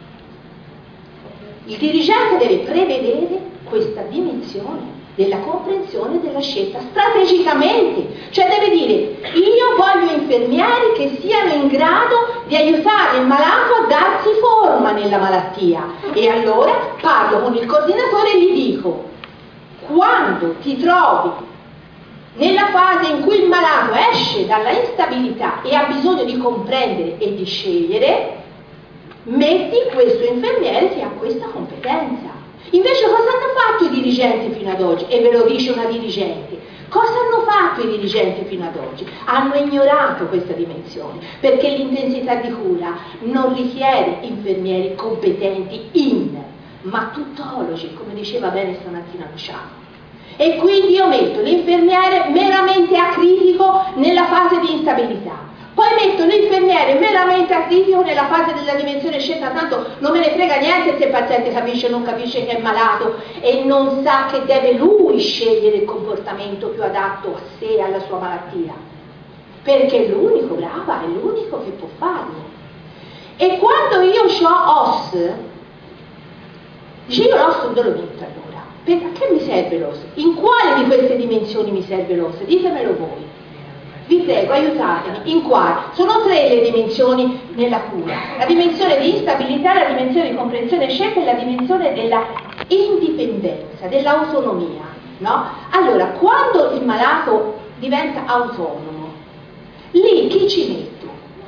Il dirigente deve prevedere questa dimensione della comprensione della scelta strategicamente, cioè deve dire: io voglio infermieri che siano in grado di aiutare il malato a darsi forma nella malattia, e allora parlo con il coordinatore e gli dico: quando ti trovi nella fase in cui il malato esce dalla instabilità e ha bisogno di comprendere e di scegliere, metti questo infermiere che ha questa competenza. Invece cosa hanno fatto i dirigenti fino ad oggi? E ve lo dice una dirigente. Cosa hanno fatto i dirigenti fino ad oggi? Hanno ignorato questa dimensione, perché l'intensità di cura non richiede infermieri competenti in, ma tuttologi, come diceva bene stamattina Luciano. E quindi io metto l'infermiere meramente acritico nella fase di instabilità. Poi metto l'infermiere meramente acritico nella fase della dimensione scelta, tanto non me ne frega niente se il paziente capisce o non capisce che è malato e non sa che deve lui scegliere il comportamento più adatto a sé e alla sua malattia, perché è l'unico, brava, è l'unico che può farlo. E quando io ho O S, dice: io l'O S dove lo metto allora? A che mi serve l'O S? In quale di queste dimensioni mi serve l'O S? Ditemelo voi. Vi prego, aiutatemi. In quale? Sono tre le dimensioni nella cura: la dimensione di instabilità, la dimensione di comprensione e scelta e la dimensione della indipendenza, dell'autonomia, no? Allora, quando il malato diventa autonomo, lì chi ci metto?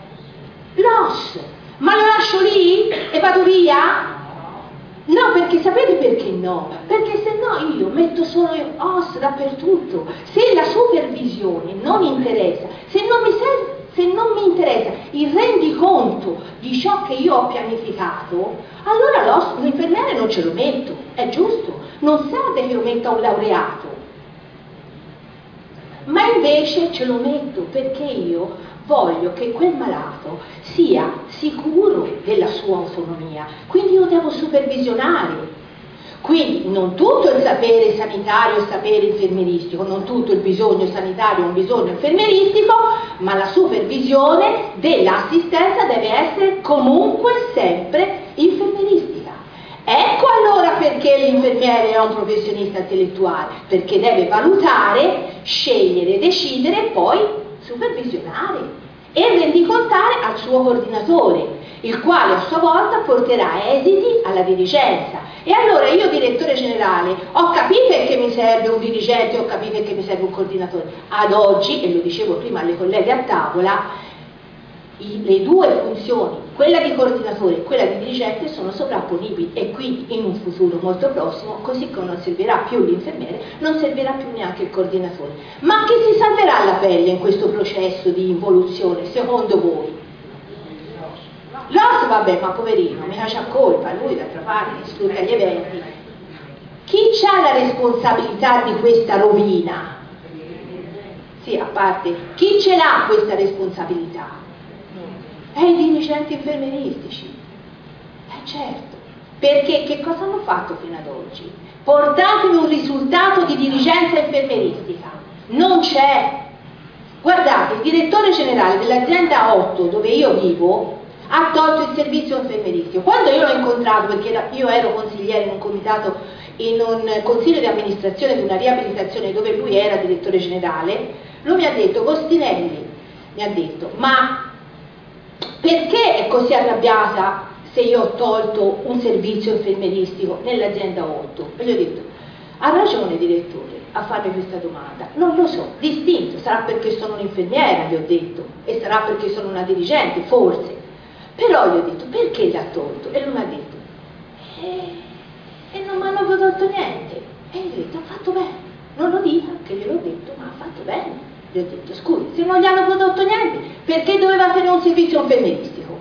L'O S. Ma lo lascio lì e vado via? No, perché sapete perché no? Perché se no io metto solo O S dappertutto. Se la supervisione non interessa, se non mi, serve, se non mi interessa il rendiconto di ciò che io ho pianificato, allora l'infermiere non ce lo metto, è giusto, non serve che lo metta un laureato. Ma invece ce lo metto perché io voglio che quel malato sia sicuro della sua autonomia, quindi io devo supervisionare. Quindi non tutto il sapere sanitario è sapere infermieristico, non tutto il bisogno sanitario è un bisogno infermieristico, ma la supervisione dell'assistenza deve essere comunque sempre infermieristica. Ecco allora perché l'infermiere è un professionista intellettuale, perché deve valutare, scegliere, decidere e poi supervisionare e rendicontare al suo coordinatore, il quale a sua volta porterà esiti alla dirigenza. E allora io, direttore generale, ho capito che mi serve un dirigente, ho capito che mi serve un coordinatore. Ad oggi, e lo dicevo prima alle colleghe a tavola, i, le due funzioni, quella di coordinatore e quella di dirigente, sono sovrapponibili, e quindi in un futuro molto prossimo, così come non servirà più l'infermiere, non servirà più neanche il coordinatore. Ma chi si salverà la pelle in questo processo di involuzione, secondo voi? L'O S, vabbè, ma poverino, mica c'ha colpa, lui d'altra parte sfrutta gli eventi. Chi ha la responsabilità di questa rovina? Sì, a parte, chi ce l'ha questa responsabilità? È i dirigenti infermieristici. Eh certo, perché che cosa hanno fatto fino ad oggi? Portatemi un risultato di dirigenza infermieristica. Non c'è. Guardate, il direttore generale dell'azienda otto, dove io vivo, ha tolto il servizio infermieristico. Quando io l'ho incontrato, perché io ero consigliere in un comitato, in un consiglio di amministrazione di una riabilitazione dove lui era direttore generale, lui mi ha detto: Costinelli, mi ha detto, ma perché è così arrabbiata se io ho tolto un servizio infermieristico nell'azienda otto? E gli ho detto: ha ragione direttore a farmi questa domanda, non lo so, distinto, sarà perché sono un'infermiera, gli ho detto, e sarà perché sono una dirigente, forse. Però gli ho detto: perché l'ha tolto? E lui mi ha detto: eh, e non mi hanno prodotto niente. E gli ho detto: ha fatto bene, non lo dica che gliel'ho detto, ma ha fatto bene. Gli ho detto: scusi, se non gli hanno prodotto niente, perché doveva tenere un servizio infermieristico?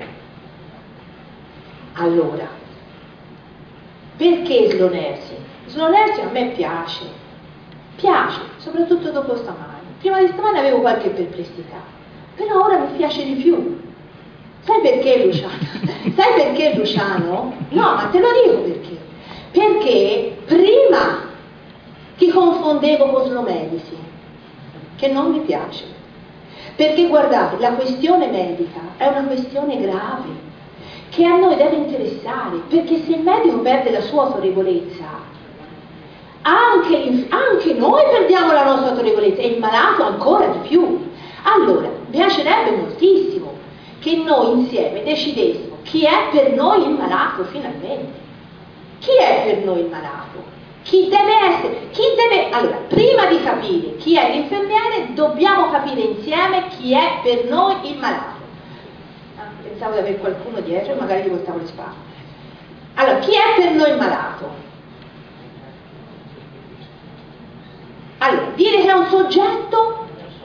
Allora, perché slonersi? Slonersi a me piace, piace, soprattutto dopo stamani. prima di stamane avevo qualche perplessità, però ora mi piace di più. Sai perché, Luciano? Sai perché, Luciano? No, ma te lo dico perché. Perché prima ti confondevo con Slomedici, che non mi piace. Perché guardate, la questione medica è una questione grave, che a noi deve interessare, perché se il medico perde la sua autorevolezza, anche, anche noi perdiamo la nostra autorevolezza e il malato ancora di più. Allora, mi piacerebbe moltissimo che noi insieme decidessimo chi è per noi il malato finalmente. Chi è per noi il malato? Chi deve essere? Chi deve... Allora, prima di capire chi è l'infermiere, dobbiamo capire insieme chi è per noi il malato. Ah, pensavo di avere qualcuno dietro e magari gli voltavo le spalle. Allora, chi è per noi il malato? Allora, dire che è un soggetto,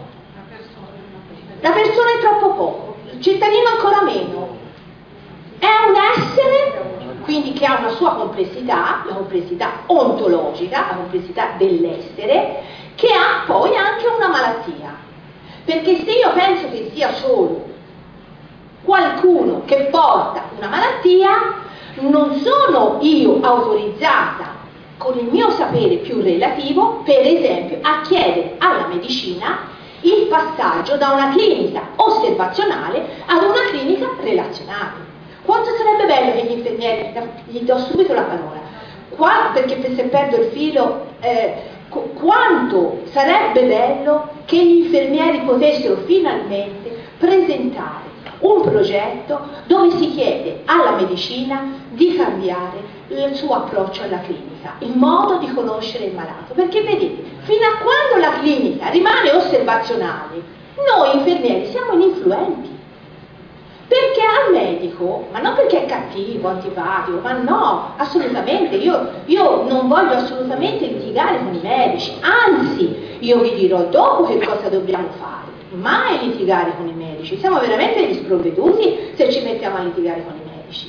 la persona è troppo poco, il cittadino ancora meno. È un essere, quindi che ha una sua complessità, la complessità ontologica, la complessità dell'essere, che ha poi anche una malattia. Perché se io penso che sia solo qualcuno che porta una malattia, non sono io autorizzata con il mio sapere più relativo, per esempio, a chiedere alla medicina il passaggio da una clinica osservazionale ad una clinica relazionale. Quanto sarebbe bello che gli infermieri, gli do subito la parola, qua, perché se perdo il filo, eh, quanto sarebbe bello che gli infermieri potessero finalmente presentare un progetto dove si chiede alla medicina di cambiare il suo approccio alla clinica, il modo di conoscere il malato, perché vedete, fino a quando la clinica rimane osservazionale, noi infermieri siamo ininfluenti. Perché al medico, ma non perché è cattivo, antipatico, ma no, assolutamente, io, io non voglio assolutamente litigare con i medici, anzi, io vi dirò dopo che cosa dobbiamo fare, mai litigare con i medici, siamo veramente degli sprovveduti se ci mettiamo a litigare con i medici.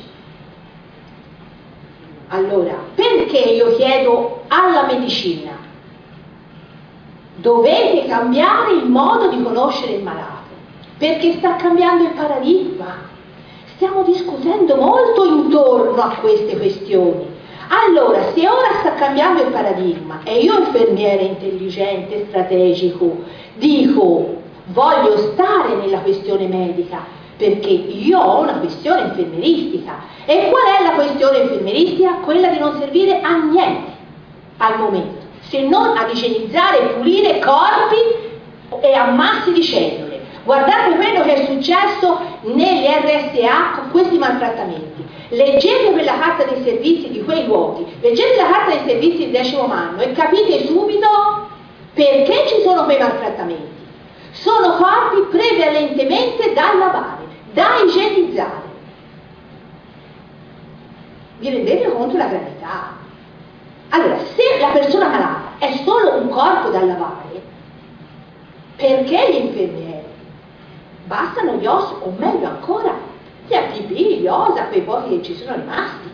Allora, perché io chiedo alla medicina, dovete cambiare il modo di conoscere il malato? Perché sta cambiando il paradigma, stiamo discutendo molto intorno a queste questioni. Allora, se ora sta cambiando il paradigma e io infermiere intelligente, strategico, dico voglio stare nella questione medica perché io ho una questione infermieristica, e qual è la questione infermieristica? Quella di non servire a niente al momento, se non ad igienizzare e pulire corpi e ammassi di cellule. Guardate quello che è successo negli R S A con questi maltrattamenti. Leggete quella carta dei servizi di quei luoghi, leggete la carta dei servizi del decimo anno e capite subito perché ci sono quei maltrattamenti. Sono corpi prevalentemente da lavare, da igienizzare. Vi rendete conto della gravità? Allora, se la persona malata è solo un corpo da lavare, perché gli infermieri? Bastano gli ossi, o meglio ancora, gli A T B, gli O S A, quei pochi che ci sono rimasti.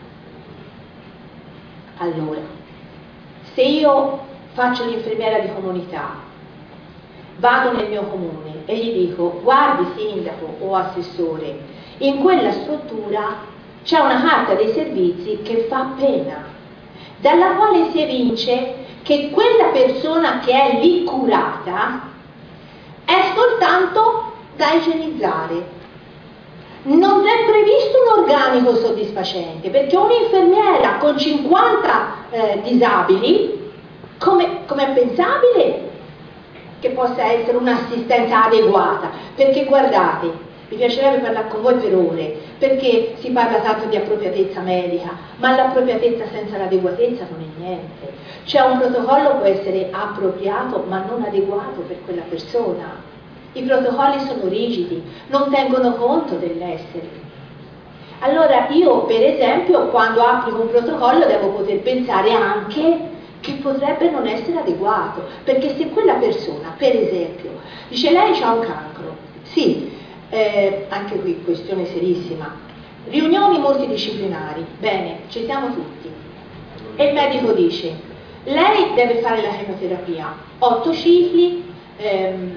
Allora, se io faccio l'infermiera di comunità, vado nel mio comune e gli dico, guardi sindaco o assessore, in quella struttura c'è una carta dei servizi che fa pena, dalla quale si evince che quella persona che è lì curata è soltanto da igienizzare. Non è previsto un organico soddisfacente, perché un'infermiera con cinquanta eh, disabili, come, come è pensabile che possa essere un'assistenza adeguata? Perché guardate, mi piacerebbe parlare con voi per ore, perché si parla tanto di appropriatezza medica, ma l'appropriatezza senza l'adeguatezza non è niente. Cioè un protocollo può essere appropriato ma non adeguato per quella persona. I protocolli sono rigidi, non tengono conto dell'essere. Allora io per esempio quando applico un protocollo devo poter pensare anche che potrebbe non essere adeguato, perché se quella persona per esempio dice lei c'ha un cancro, sì, eh, anche qui questione serissima, riunioni multidisciplinari, bene, ci siamo tutti, e il medico dice lei deve fare la chemioterapia, otto cicli, ehm,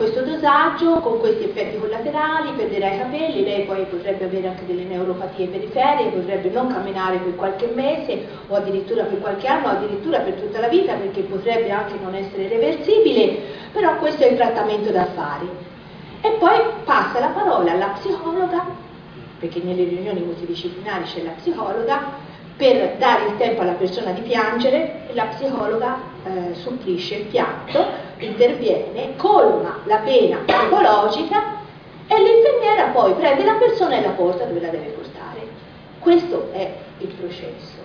questo dosaggio, con questi effetti collaterali, perderà i capelli, lei poi potrebbe avere anche delle neuropatie periferiche, potrebbe non camminare per qualche mese o addirittura per qualche anno, o addirittura per tutta la vita, perché potrebbe anche non essere reversibile, però questo è il trattamento da fare. E poi passa la parola alla psicologa, perché nelle riunioni multidisciplinari c'è la psicologa, per dare il tempo alla persona di piangere, la psicologa eh, supplisce il pianto, interviene, colma la pena psicologica e l'infermiera poi prende la persona e la porta dove la deve portare. Questo è il processo.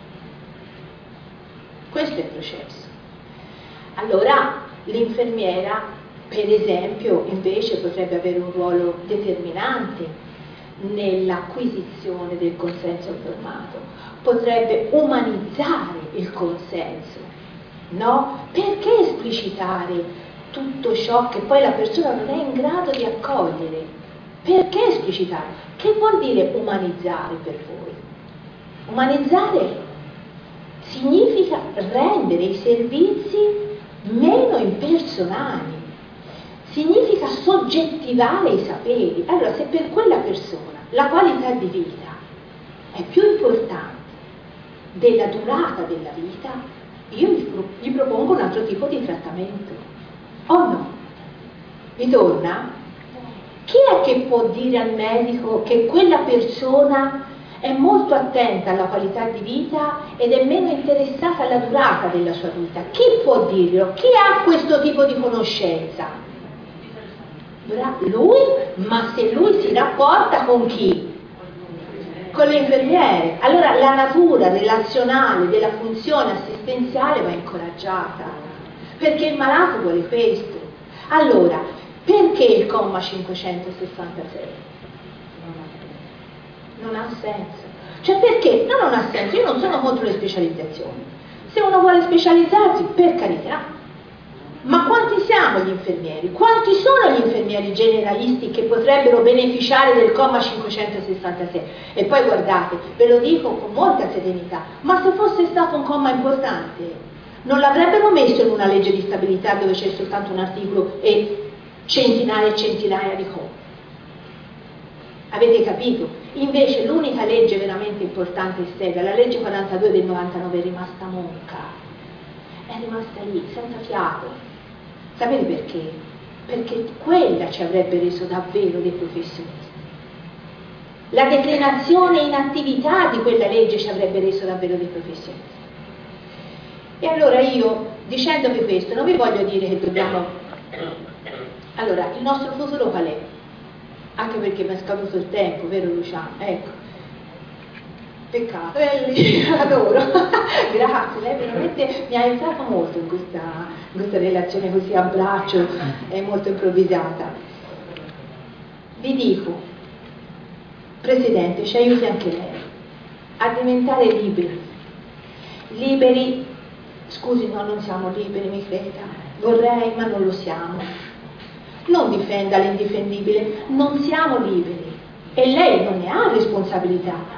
Questo è il processo. Allora l'infermiera, per esempio, invece potrebbe avere un ruolo determinante nell'acquisizione del consenso informato, potrebbe umanizzare il consenso, no? Perché esplicitare tutto ciò che poi la persona non è in grado di accogliere? Perché esplicitare? Che vuol dire umanizzare per voi? Umanizzare significa rendere i servizi meno impersonali, significa soggettivare i saperi. Allora, se per quella persona la qualità di vita è più importante della durata della vita, io gli, pro- gli propongo un altro tipo di trattamento. O no? Mi torna? Chi è che può dire al medico che quella persona è molto attenta alla qualità di vita ed è meno interessata alla durata della sua vita? Chi può dirlo? Chi ha questo tipo di conoscenza? Lui, ma se lui si rapporta con chi? Con le infermiere. Allora la natura relazionale della funzione assistenziale va incoraggiata, perché il malato vuole questo. Allora, perché il comma cinquecentosessantasei? Non ha senso. Cioè perché? No, non ha senso. Io non sono contro le specializzazioni. Se uno vuole specializzarsi, per carità. Ma quanti siamo gli infermieri? Quanti sono gli infermieri generalisti che potrebbero beneficiare del comma cinquecentosessantasei? E poi guardate, ve lo dico con molta serenità, ma se fosse stato un comma importante, non l'avrebbero messo in una legge di stabilità dove c'è soltanto un articolo e centinaia e centinaia di commi. Avete capito? Invece l'unica legge veramente importante e seria, la legge quarantadue del novantanove, è rimasta monca, è rimasta lì, senza fiato. Sapete perché? Perché quella ci avrebbe reso davvero dei professionisti. La declinazione in attività di quella legge ci avrebbe reso davvero dei professionisti. E allora io, dicendovi questo, non vi voglio dire che dobbiamo... Allora, il nostro futuro qual è? Anche perché mi è scaduto il tempo, vero Luciano? Ecco. Peccato, eh, adoro. Grazie, lei veramente mi ha aiutato molto in questa, in questa relazione così a braccio e molto improvvisata. Vi dico, Presidente, ci aiuti anche lei a diventare liberi. Liberi, scusi, no, non siamo liberi, mi creda. Vorrei, ma non lo siamo. Non difenda l'indifendibile, non siamo liberi. E lei non ne ha responsabilità.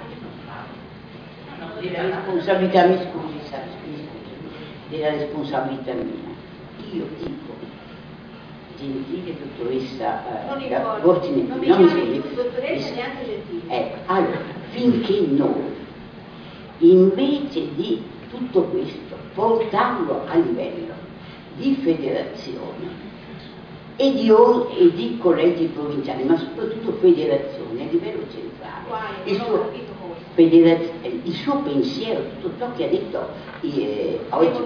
Della responsabilità, mi scusi, sa, mi scusi, della responsabilità mia. Io dico, gentile dottoressa eh, Bortini, non mi non mi chiami scusi, dottoressa neanche gentile. Ecco, allora, finché noi, invece di tutto questo, portarlo a livello di federazione e di, e di collegi provinciali, ma soprattutto federazione a livello centrale, Guai, il suo, il suo pensiero, tutto ciò che ha detto eh, oggi.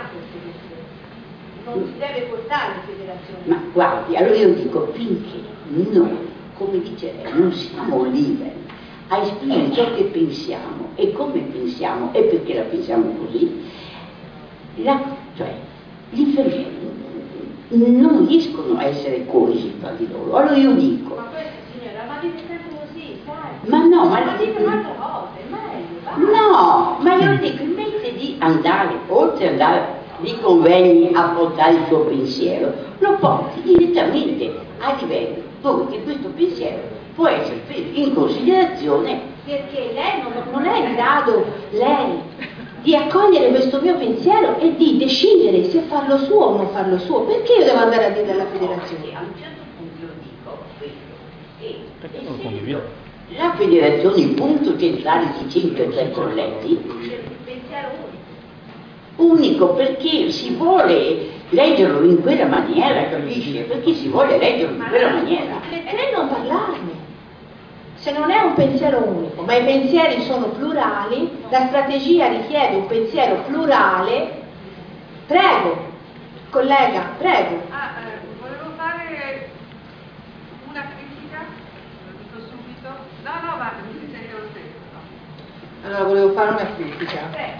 Non si deve portare in federazione. Ma guardi, allora io dico, finché noi, come dice lei, non siamo liberi a esprimere ciò che pensiamo e come pensiamo e perché la pensiamo così, la, cioè gli infermieri non riescono a essere coesi tra di loro. Allora io dico, ma questa signora, ma dite sempre così, sai? ma no, ma, ma dite un'altra cosa, è meglio, vai. No, ma io dico, invece di andare, oltre ad andare di convegni a portare il suo pensiero, lo porti direttamente a livello dove che questo pensiero può essere preso in considerazione. Perché lei non, non è in grado, lei di accogliere questo mio pensiero e di decidere se farlo suo o non farlo suo. Perché io devo andare a dire alla federazione? A un certo punto io dico questo, che Perché non lo condivido? la federazione, il punto centrale di centotré colleghi, Il pensiero unico. unico perché si vuole leggerlo in quella maniera, capisci? Perché si vuole leggerlo in quella maniera. Perché non parlarne? Se non è un pensiero unico, ma i pensieri sono plurali, la strategia richiede un pensiero plurale. Prego, collega, prego. Ah, eh, volevo fare una critica, lo dico subito. No, no, ma mi si sente lo stesso. No? Allora, volevo fare una critica.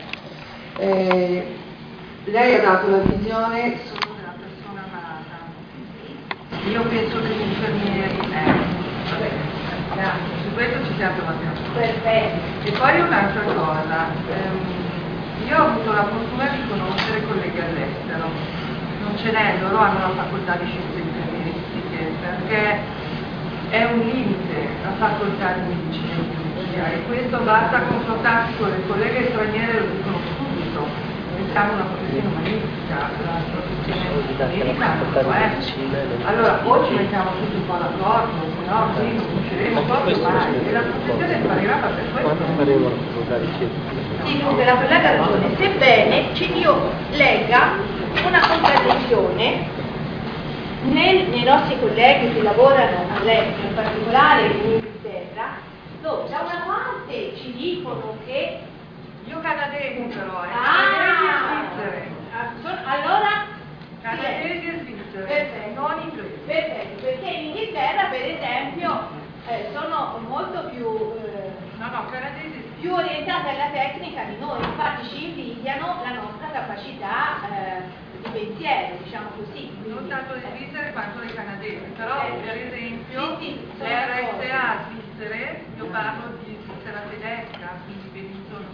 Eh, lei ha dato la visione Solo della persona malata. Io penso che gli infermieri... Eh, vabbè, grazie, su questo ci siamo trovati d'accordo. Perfetto. E poi un'altra cosa, ehm, io ho avuto la fortuna di conoscere colleghi all'estero, non ce n'è, loro hanno la facoltà di scienze infermieristiche, perché è un limite la facoltà di medicina chirurgica e questo basta confrontarsi con le colleghe straniere, lo dicono subito. Noi siamo una professione umanistica, la professione medica non è. Allora, o ci mettiamo tutti un po' d'accordo, se no qui non usciremo proprio mai, e la professione sparirà per questo. Quando faremo la facoltà di scienze? Sì, dunque la collega ha ragione, sebbene ci- io legga una contraddizione nel- nei nostri colleghi che lavorano all'estero, in particolare in Inghilterra, dove da una parte ci dicono che Io canadesi però, eh, Ah! canadesi e svizzere, ah, son- allora canadesi e svizzere, Perfetto. non inglesi. perfetto, perché in Inghilterra per esempio eh, sono molto più eh, No, no, canadesi e svizzere. più orientate alla tecnica di noi, infatti ci invidiano la nostra capacità eh, di pensiero, diciamo così. Non Quindi, tanto le eh, svizzere quanto le canadesi, però Eh, per esempio sì, sì, sono le R S A d'accordo. svizzere, io parlo di Svizzera tedesca, quindi Benetton,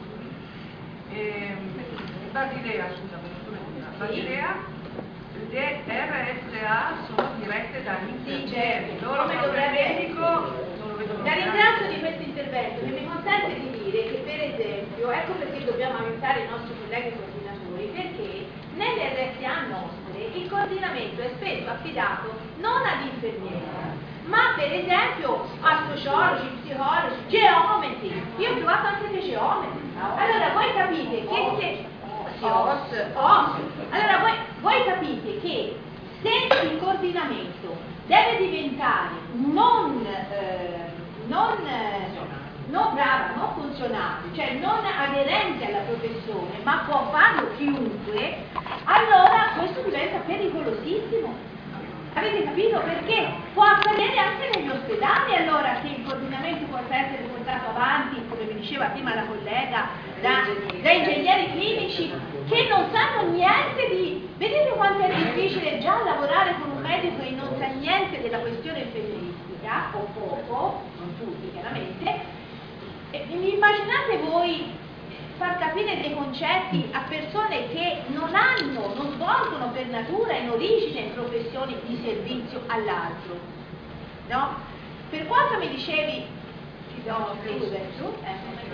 ehm, Basilea, scusa, Benetton, Basilea, le R S A sono dirette da infermieri, certo. loro Come proprio il dovrebbe medico non lo vedono La mai. ringrazio di questo intervento che mi consente di dire che per esempio, ecco perché dobbiamo aiutare i nostri colleghi coordinatori, perché nelle R S A nostre il coordinamento è spesso affidato non ad infermieri, ma per esempio a sociologi, psicologi, geometri. Io ho provato anche dei geometri. Allora voi capite che se sì, os, os. Allora voi, voi capite che se il coordinamento deve diventare non, eh, non, eh, non brava, non funzionale, cioè non aderente alla professione, ma può farlo chiunque, allora questo diventa pericolosissimo. Avete capito? Perché può accadere anche negli ospedali, allora, che il coordinamento possa essere portato avanti, come mi diceva prima la collega, da, da ingegneri clinici che non sanno niente di... Vedete quanto è difficile già lavorare con un medico che non sa niente della questione infermieristica, o poco, non tutti chiaramente. E immaginate voi far capire dei concetti a persone che non hanno, non svolgono per natura in origine professioni di servizio all'altro, no? Per quanto mi dicevi, ti do scusa, tu? Eh,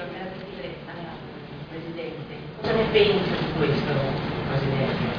Presidente, cosa ne pensa di questo, Presidente?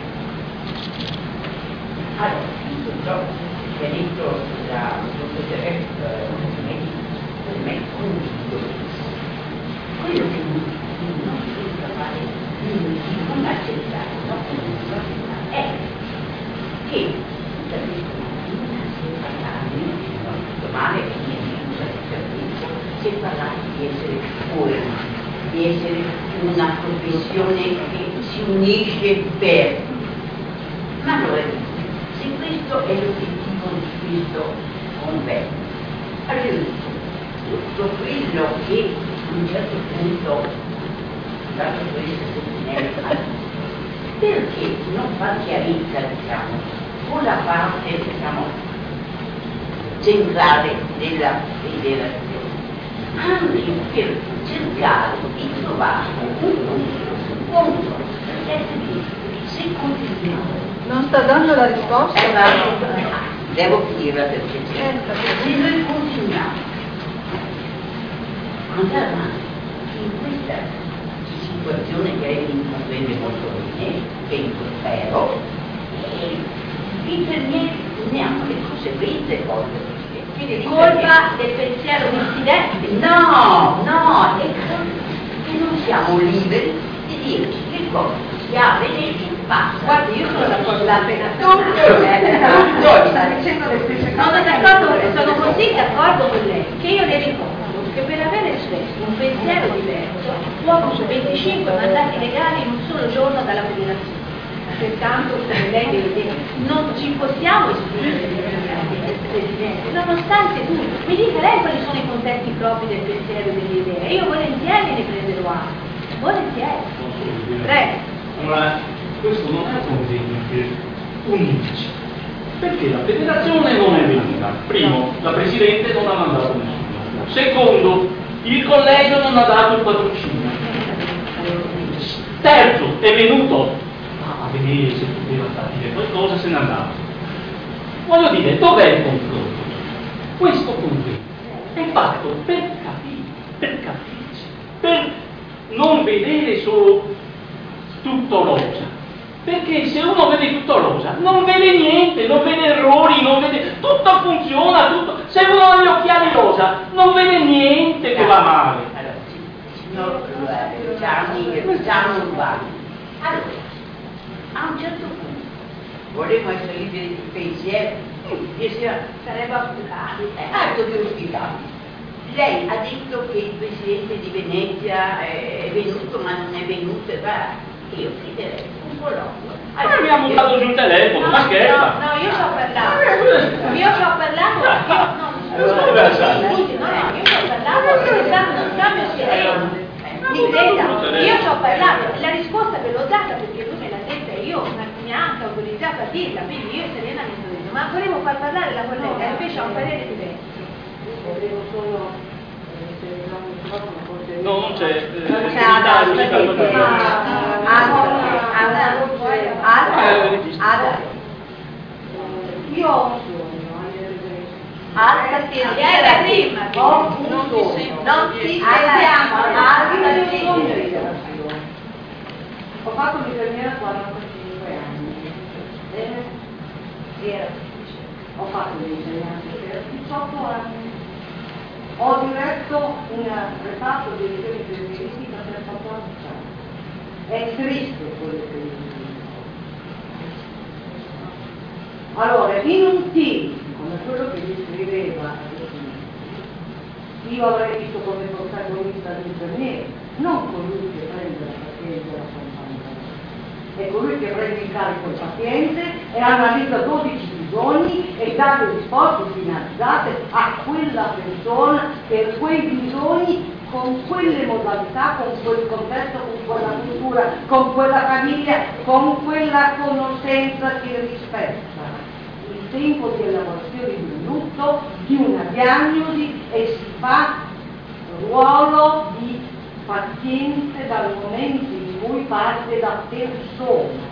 Allora, tutto ciò che ha detto la sottosegretaria per me è condivido. Quello che non riesco a fare, non accettare, no? È che tutta questa mattina si è parlato, non tutto male, si è parlato di essere coerenti, di essere una professione che si unisce per. Ma allora, se questo è l'obiettivo di questo convegno, allora tutto quello che a un certo punto, dato questo settimana, perché non fa chiarezza, diciamo, con la parte, diciamo, centrale della federazione, anche per cercare di trovare un punto, perché se continuiamo. Non sta dando la risposta? Eh, ma devo finirla perché se noi continuiamo ad andare avanti in questa situazione che lei comprende molto bene, penso, spero, gli infermieri ne hanno le conseguenze poi. Quindi colpa del pensiero dissidente? No, no, e che non siamo liberi di dirci che cosa si ha vedere in faccia. Guardi, io sono d'accordo con la pena Tutto, sta dicendo le stesse sono cose. d'accordo, sono così d'accordo con lei che io le ricordo che per avere espresso un pensiero diverso uomo su venticinque mandati legali in un solo giorno dalla federazione. Pertanto, come lei deve dire, non ci possiamo esprimere, Presidente, nonostante tutto. Mi dica lei quali sono i contesti propri del pensiero e delle idee. Io volentieri ne prenderò atto. Volentieri. Prego. Allora, questo non è conveniente un indice, perché la federazione non è venuta. Primo, la Presidente non ha mandato nessuno. Secondo, il collegio non ha dato il patrocinio. Terzo, è venuto a vedere se poteva dire qualcosa, se ne andava. Voglio dire, dov'è il confronto? Questo confronto è fatto per capire, per capirci, per non vedere solo tutto rosa. Perché se uno vede tutto rosa, non vede niente, non vede errori, non vede... tutto funziona, tutto... Se uno ha gli occhiali rosa, non vede niente che va male. Allora, signor Gianni, Gianni Urbani, allora, a un certo punto, vorremmo essere liberi di pensiero, e sia, Sarebbe auspicabile. è altro che auspicabile. Lei ha detto che il Presidente di Venezia è venuto, ma non è venuto, e va... Io chiederei un colloquio. Allora, abbiamo buttato giù il telefono, ma scherza! No, no, io sto parlando. Io sto parlando. Io, no, Allora, dove sei? no, no, io sto parlando perché è stato uno scambio sereno. Mi creda, io sto parlando. La risposta ve l'ho data perché lui me l'ha detta e io mi ha anche autorizzato a dirla, quindi io serenamente ho detto, ma volevo far parlare la collega e invece ha un parere diverso. Volevo solo No, non c'è. eh, Non c'è l'unità, Ada, l'unità, vedete. l'unità. Ada, Ada, Ada. Io ho un sogno, Alzati e Lei era prima. ho un Non sogno. ti sento. Non ti sentiamo. Alzati Sogno e di relazione. Ho fatto l'infermiera a quarantacinque anni. Bene? Era difficile. Ho fatto l'insegnante per diciotto anni. Ho diretto un reparto di edizione infermieristica per quattordici anni. È triste quello che vi dico. Allora, in un team come quello che vi scriveva, io avrei visto come protagonista l'infermiere, non colui che prende la paziente e la accompagna. È colui che prende in carico il paziente e analizza dodici bisogni e dà le risposte finalizzate a quella persona per quei bisogni, con quelle modalità, con quel contesto, con quella cultura, con quella famiglia, con quella conoscenza che rispetta il tempo di elaborazione di un lutto, di una diagnosi, e si fa ruolo di paziente dal momento in cui parte da persona.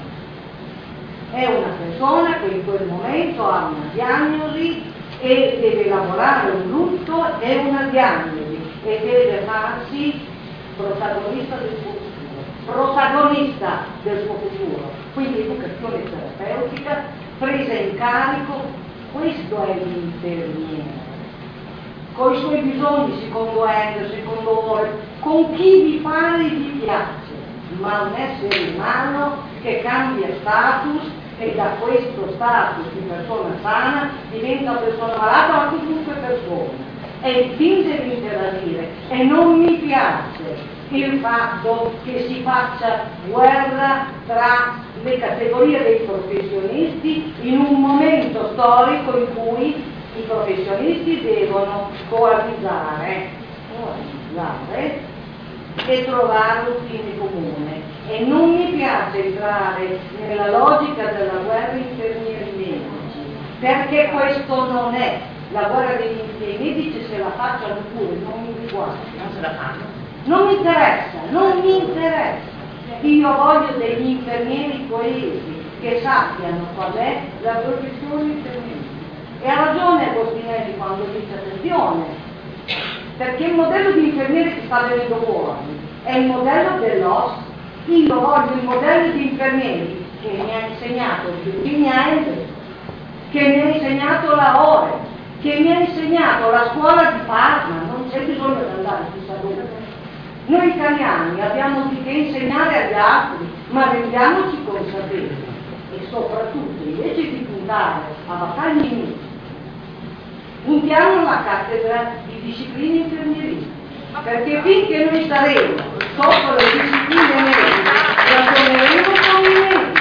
È una persona che in quel momento ha una diagnosi e deve elaborare un lutto e una diagnosi e deve farsi protagonista del suo futuro, protagonista del suo futuro. Quindi educazione terapeutica, presa in carico, questo è l'infermiere. Con i suoi bisogni, secondo Ender, secondo Ore, con chi vi pare vi piace, ma un essere umano che cambia status e da questo status di persona sana diventa persona malata, ma comunque persona. E finge di interagire e non mi piace il fatto che si faccia guerra tra le categorie dei professionisti in un momento storico in cui i professionisti devono coavizzare, coavizzare e trovare un fine comune. E non mi piace entrare nella logica della guerra infermieri-medici, perché questo non è. La guerra dei, dei medici se la facciano pure, non mi riguarda. non se la fanno. Non mi interessa, non mi interessa. Io voglio degli infermieri coesi che sappiano qual è la professione infermieristica. E ha ragione Agostinelli quando dice attenzione, perché il modello di infermiere che sta venendo fuori è il modello dell'os Io voglio i modelli di infermieri che mi ha insegnato Giugniani, che mi ha insegnato la O R E, che mi ha insegnato la scuola di Parma, non c'è bisogno di andare chissà dove. Noi italiani abbiamo di che insegnare agli altri, ma rendiamoci consapevoli e soprattutto invece di puntare a battaglie inutili, puntiamo la cattedra di discipline infermieristiche, perché finché noi saremo sotto le discipline mediche ragioneremo con i medici.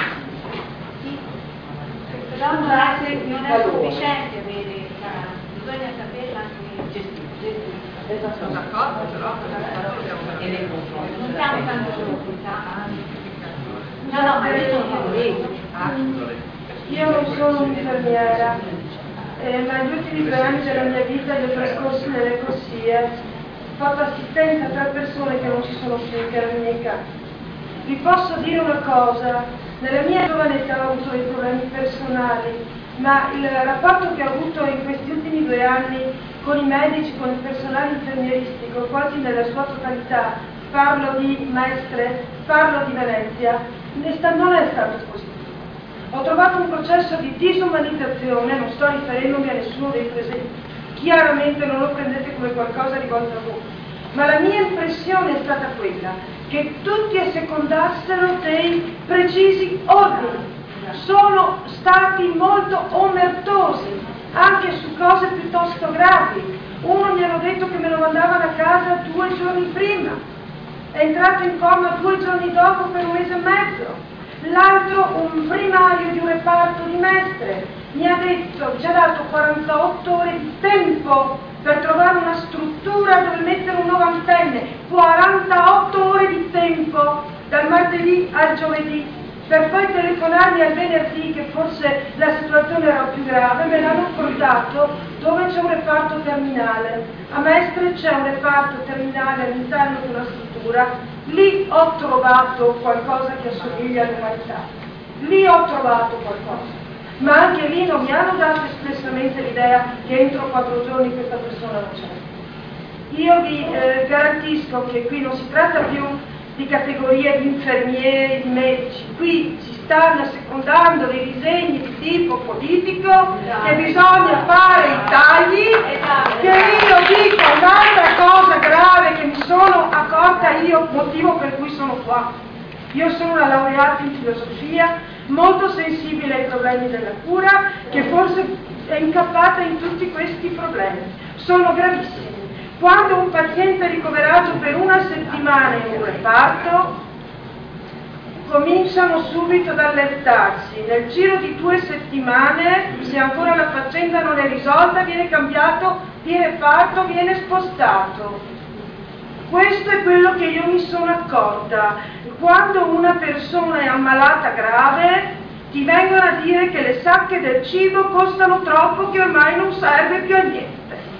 Però non è sufficiente avere la, bisogna saperla anche gestire. Sono d'accordo, però non siamo tanto solo no, no, ma io sono favorevole. Io non sono un'infermiera, eh, ma gli ultimi due anni della mia vita li ho trascorsi nelle corsie. Ho fatto assistenza a tre persone che non ci sono più, che erano i miei casi. Vi posso dire una cosa, nella mia giovane età ho avuto dei problemi personali, ma il rapporto che ho avuto in questi ultimi due anni con i medici, con il personale infermieristico, quasi nella sua totalità, parlo di Mestre, parlo di Venezia, non è stato positivo. Ho trovato un processo di disumanizzazione, non sto riferendomi a nessuno dei presenti, chiaramente non lo prendete come qualcosa rivolto a voi, ma la mia impressione è stata quella che tutti assecondassero dei precisi ordini, sono stati molto omertosi, anche su cose piuttosto gravi. Uno mi hanno detto che me lo mandavano a casa due giorni prima, è entrato in coma due giorni dopo per un mese e mezzo. L'altro, un primario di un reparto di Mestre, mi ha detto, ci ha dato quarantotto ore di tempo per trovare una struttura dove mettere un novantenne, quarantotto ore di tempo, dal martedì al giovedì, per poi telefonarmi al venerdì che forse la situazione era più grave, me l'hanno portato dove c'è un reparto terminale. A Mestre c'è un reparto terminale all'interno di una struttura, lì ho trovato qualcosa che assomiglia all'umanità, lì ho trovato qualcosa, ma anche lì non mi hanno dato espressamente l'idea che entro quattro giorni questa persona non c'è. Io vi eh, garantisco che qui non si tratta più di categorie di infermieri, di medici, qui si stanno assecondando dei disegni di tipo politico, che bisogna fare i tagli, che io dico un'altra cosa grave che mi sono accorta io, motivo per cui sono qua. Io sono una laureata in filosofia, molto sensibile ai problemi della cura, che forse è incappata in tutti questi problemi, sono gravissimi. Quando un paziente è ricoverato per una settimana in un reparto, cominciano subito ad allertarsi. Nel giro di due settimane, se ancora la faccenda non è risolta, viene cambiato di reparto, viene spostato. Questo è quello che io mi sono accorta. Quando una persona è ammalata grave, ti vengono a dire che le sacche del cibo costano troppo, che ormai non serve più a niente.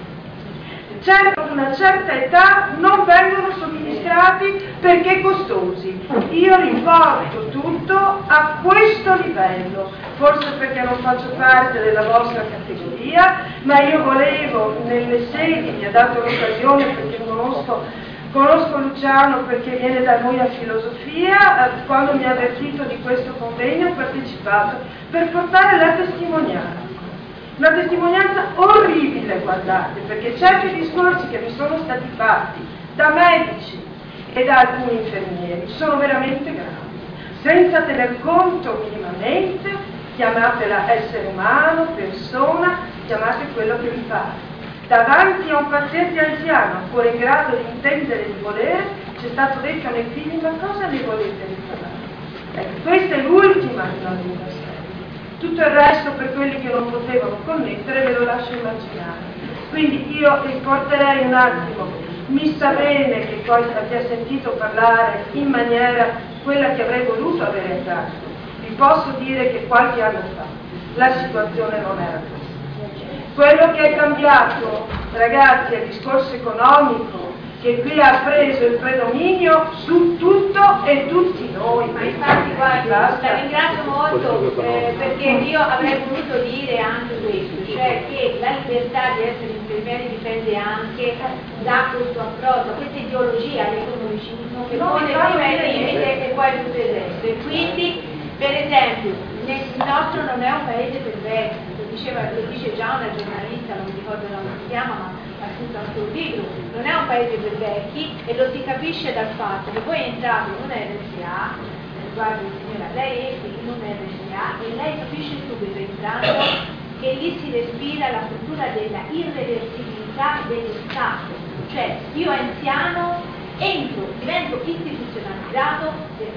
Certo, ad una certa età non vengono somministrati perché costosi. Io riporto tutto a questo livello, forse perché non faccio parte della vostra categoria, ma io volevo nelle sedi, mi ha dato l'occasione perché conosco, conosco Luciano perché viene da noi a filosofia, quando mi ha avvertito di questo convegno ho partecipato per portare la testimonianza. Una testimonianza orribile, guardate, perché certi discorsi che mi sono stati fatti da medici e da alcuni infermieri sono veramente gravi, senza tener conto minimamente, chiamatela essere umano, persona, chiamate quello che vi pare. Davanti a un paziente anziano ancora in grado di intendere e di volere, c'è stato detto ai figli, ma cosa ne volete riparare? Ecco, questa è l'ultima di una vita. Tutto il resto, per quelli che non potevano connettere, ve lo lascio immaginare. Quindi io riporterei un attimo, mi sa bene che poi abbia sentito parlare in maniera quella che avrei voluto avere a caso. Vi posso dire che qualche anno fa la situazione non era così. Quello che è cambiato, ragazzi, è il discorso economico, che qui ha preso il predominio su tutto e tutti noi. Ma infatti guarda, la ringrazio molto eh, perché io avrei voluto dire anche questo, cioè che la libertà di essere infermieri dipende anche da questo approccio, a questa ideologia dell'economicismo che pone prima il limite e poi tutto il resto. E quindi, per esempio, il nostro non è un paese per vecchi, lo, diceva, lo dice già una giornalista, non mi ricordo come si chiama, ma ha scritto anche un libro, non è un paese per vecchi e lo si capisce dal fatto che voi entrate in una R S A, guardi signora, lei è in una R S A e lei capisce subito entrando che lì si respira la cultura della irreversibilità dello Stato, cioè io anziano entro, divento istituzionalizzato,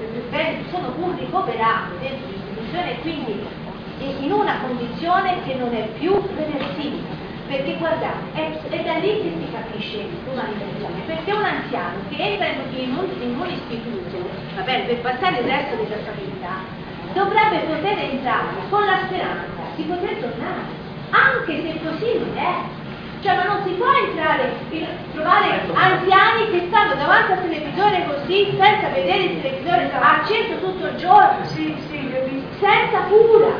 sono un ricoverato dentro l'istituzione e quindi in una condizione che non è più reversibile. Perché guardate, è, è da lì che si capisce una liberazione, perché un anziano che entra in un, in un, in un istituto, va bene, per passare il resto della sua vita, dovrebbe poter entrare con la speranza di poter tornare, anche se così non è. Cioè, ma non si può entrare, in, trovare anziani che stanno davanti al televisore così, senza vedere il televisore acceso tutto il giorno, Sì, sì, io vi- senza cura,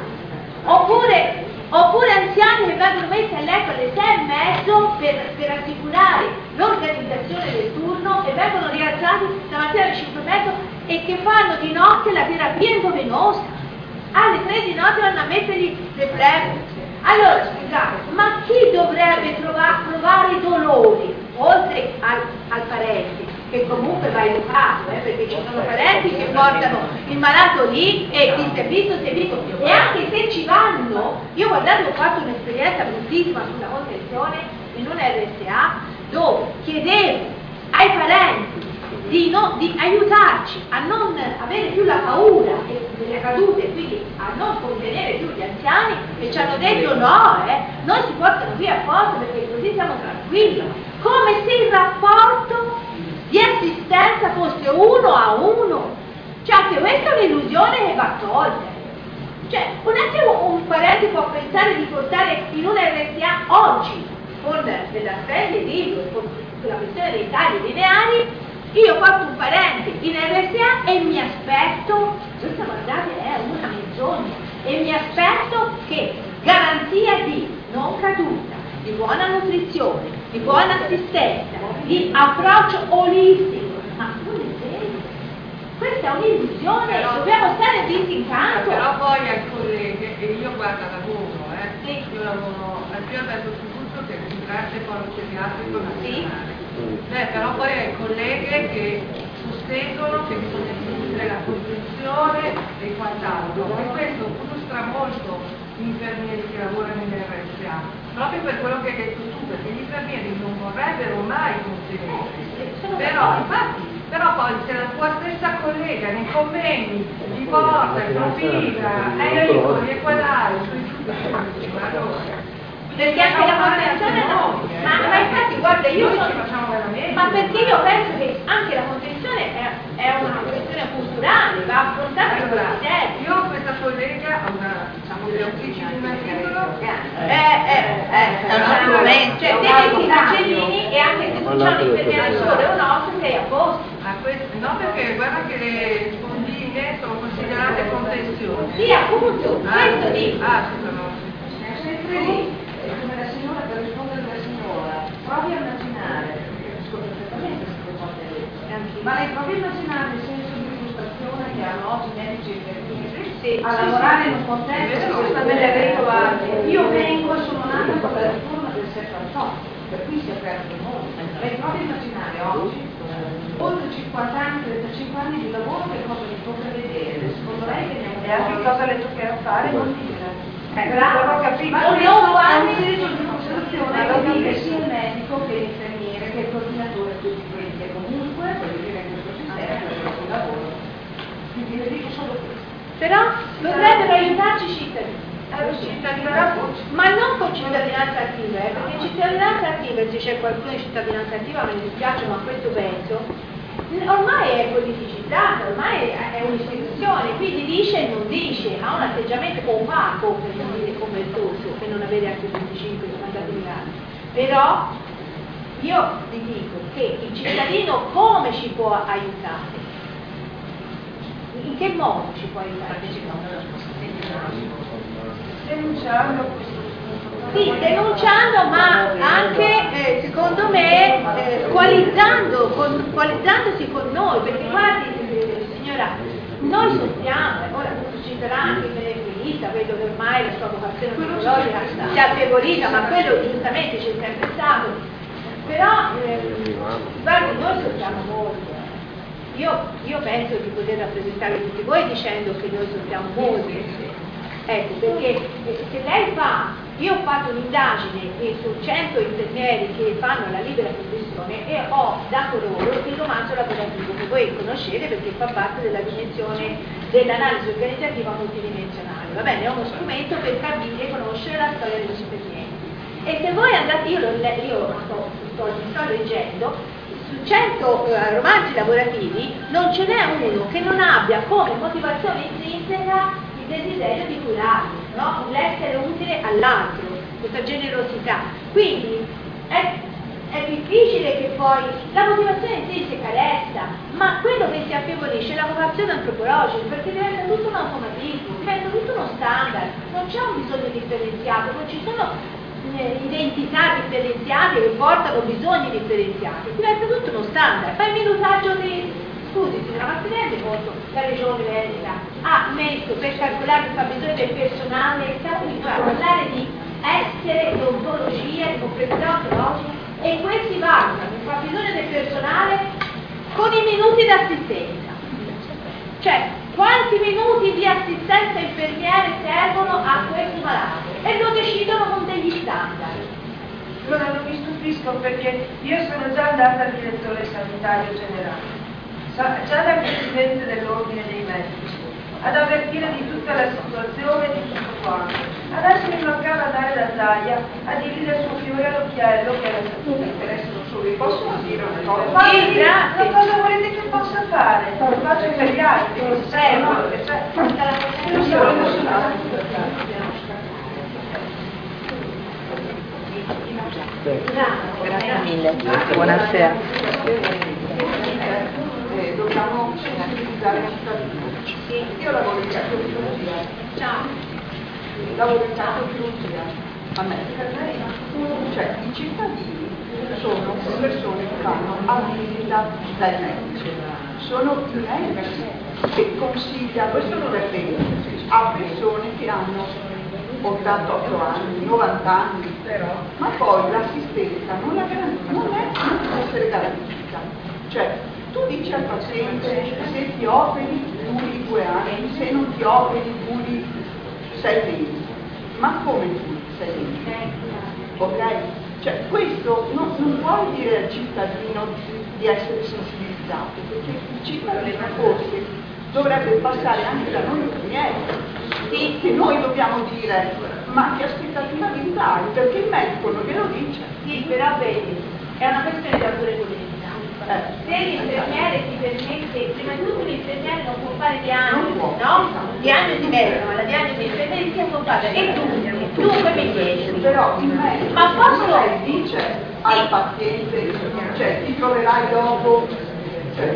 oppure, oppure anziani che vengono messi a letto alle sei e mezzo per, per assicurare l'organizzazione del turno e vengono rialzati stamattina alle cinque e mezzo e che fanno di notte la terapia endovenosa, alle tre di notte vanno a mettergli le flemme. Allora scusate, ma chi dovrebbe trova, provare i dolori oltre al, al parente, che comunque va educato, eh, perché ci sono parenti che portano il malato lì e chi si è visto si è visto, e anche se ci vanno, io guardate ho fatto un'esperienza bruttissima sulla contenzione in una R S A dove chiedevo ai parenti di, no, di aiutarci a non avere più la paura delle cadute, quindi a non contenere più gli anziani, e ci hanno detto no, eh, noi si portano via apposta perché così siamo tranquilli, come se il rapporto di assistenza fosse uno a uno, cioè anche questa è un'illusione che va tolta. Cioè, un attimo un parente può pensare di portare in una R S A oggi, con della specie libero, con la questione dei tagli lineari, io porto un parente in R S A e mi aspetto, questa guardate è una menzogna, e mi aspetto che garanzia di non caduta, di buona nutrizione, di buona assistenza, di approccio olistico, ma non è vero, questa è un'illusione, però, dobbiamo stare visti in campo. Però poi ai colleghi, e io guarda lavoro, eh, Sì. io lavoro al più alto istituto che è il grazie polo psichiatrico nazionale. Eh, però poi hai colleghe che sostengono che bisogna diminuire la contenzione e quant'altro, e questo frustra molto gli infermieri che lavorano in R S A, proprio per quello che hai detto tu, perché gli infermieri non vorrebbero mai contenere, però infatti, però poi se la tua stessa collega nei convegni ti porta il profila, e io dico, e qua là, Perché anche la contenzione no, ma, ma infatti guarda io Noi sono, ci facciamo veramente. ma perché io penso che anche la contenzione è, è una questione culturale, va affrontata in Allora, questi termini. io ho questa collega, una, diciamo, delle autrici di un articolo, Eh, eh, eh, È un argomento, cioè è un devi i argomento. Cellini e anche se tu c'è un infermiere solo e un osso sei a posto. a questo, no perché guarda che le spondine sono considerate contenzioni. Sì, appunto, questo dico. Ah, sì, sono. È sempre lì, e come la signora, per rispondere alla signora, provi a immaginare, perché capisco perfettamente queste cose lì, ma lei provi a immaginare il senso di frustrazione che hanno oggi medici e infermieri Sì, a sì, lavorare sì. in un contesto È vero, che sta è belle vero. agricolate. Io vengo e sono nata con la riforma del settantotto, per cui si è aperto il mondo. Lei provi a immaginare oggi, oltre cinquanta anni, trentacinque anni di lavoro, che cosa gli tocca vedere? Secondo lei che ne E anche cosa le toccherà fare, non dire. Eh, Bravo, ho capito. ma non questo quasi. è un senso di frustrazione che vive sia il medico che l'infermiere che il coordinatore tutti quelli che comunque voglio dire in questo sistema è un lavoro. Quindi le dico solo questo. Però dovrebbero aiutarci i cittadini. Cittadinanza. Ma non con cittadinanza attiva, eh, perché cittadinanza attiva, se c'è qualcuno di cittadinanza attiva, me ne dispiace, ma questo penso, ormai è politicizzata, ormai è un'istituzione, quindi dice e non dice, ha un atteggiamento opaco, per non dire come il corso, per non avere anche venticinque cinquanta anni. Però io vi dico che il cittadino come ci può aiutare? In che modo ci può aiutare? Denunciando questo. Sì, denunciando, ma anche, eh, secondo me, eh, coalizzando, con, coalizzandosi con noi, perché guardi, eh, signora, noi soffriamo, ora ci sarà anche Beneferita, vedo che ormai la sua vocazione psicologica si è affievolita, ma quello giustamente c'è sempre stato, però, eh, guardi, noi soffriamo molto. Io, io penso di poter rappresentare tutti voi dicendo che noi soffriamo molto, ecco, perché se lei fa, io ho fatto un'indagine su cento infermieri che fanno la libera professione e ho dato loro il romanzo lavorativo che voi conoscete perché fa parte della dimensione dell'analisi organizzativa multidimensionale, va bene? È uno strumento per capire e conoscere la storia degli infermieri. E se voi andate, io, lo, io sto, sto, sto leggendo, su cento eh, romanzi lavorativi non ce n'è uno che non abbia come motivazione intrinseca il desiderio di curarli, no? L'essere utile all'altro, questa generosità. Quindi è, è difficile che poi la motivazione intrinseca resta, ma quello che si affievolisce è la vocazione antropologica, perché diventa tutto un automatismo, diventa tutto uno standard, non c'è un bisogno differenziato, non ci sono identità differenziate che portano bisogni differenziati, diventa tutto uno standard. Fai il minutaggio di, scusi signora, ma si rende conto la regione Veneto ha messo per calcolare il fabbisogno del personale, sta di parlare di essere, di ontologia, di complessità ontologica, e questi valutano il fabbisogno del personale con i minuti d'assistenza, cioè quanti minuti di assistenza infermiere servono a questo malato, e lo decidono con degli standard. Allora non mi stupisco perché io sono già andata al direttore sanitario generale, già dal presidente dell'ordine dei medici, ad avvertire di tutta la situazione e di tutto quanto. Adesso mi mancava andare da Zaia a dirgli del suo fiore all'occhiello che era stato interesse non solo. Posso dire una cosa? Ma sì, grazie. Ma cosa volete che possa fare? Lo faccio per gli altri, che si servono, che c'è. Io sono Grazie mille, buonasera. Eh, dobbiamo sensibilizzare i cittadini. Io lavoro in centro di chirurgia. Ciao. Lavoro in centro di chirurgia. A me, per me, cioè i cittadini sono persone che vanno a visita dai medici. Sono i medici che consigliano questo intervento a persone che hanno ottantotto anni, novanta anni, ma poi l'assistenza non, la non è non essere garantita. Cioè, tu dici al paziente se ti operi duri due anni, se non ti operi duri sei mesi, ma come duri sei mesi? Ok? Cioè, questo non, non vuol dire al cittadino di essere sensibilizzato, perché il cittadino forse dovrebbe passare anche da noi infermieri. Sì, che noi dobbiamo dire, ma che aspettativa di dare, perché il medico non glielo dice. Sì, però vedi, è una questione di autorevolezza. Eh. Se l'infermiere si permette, prima di tutto l'infermiere non può fare diagnosi, no? Diagnosi medica, ma la diagnosi dell'infermiere si può fare. E tu, dunque mi chiedi. Però il medico, ma posso... lei dice sì. al paziente, cioè ti troverai dopo, cioè,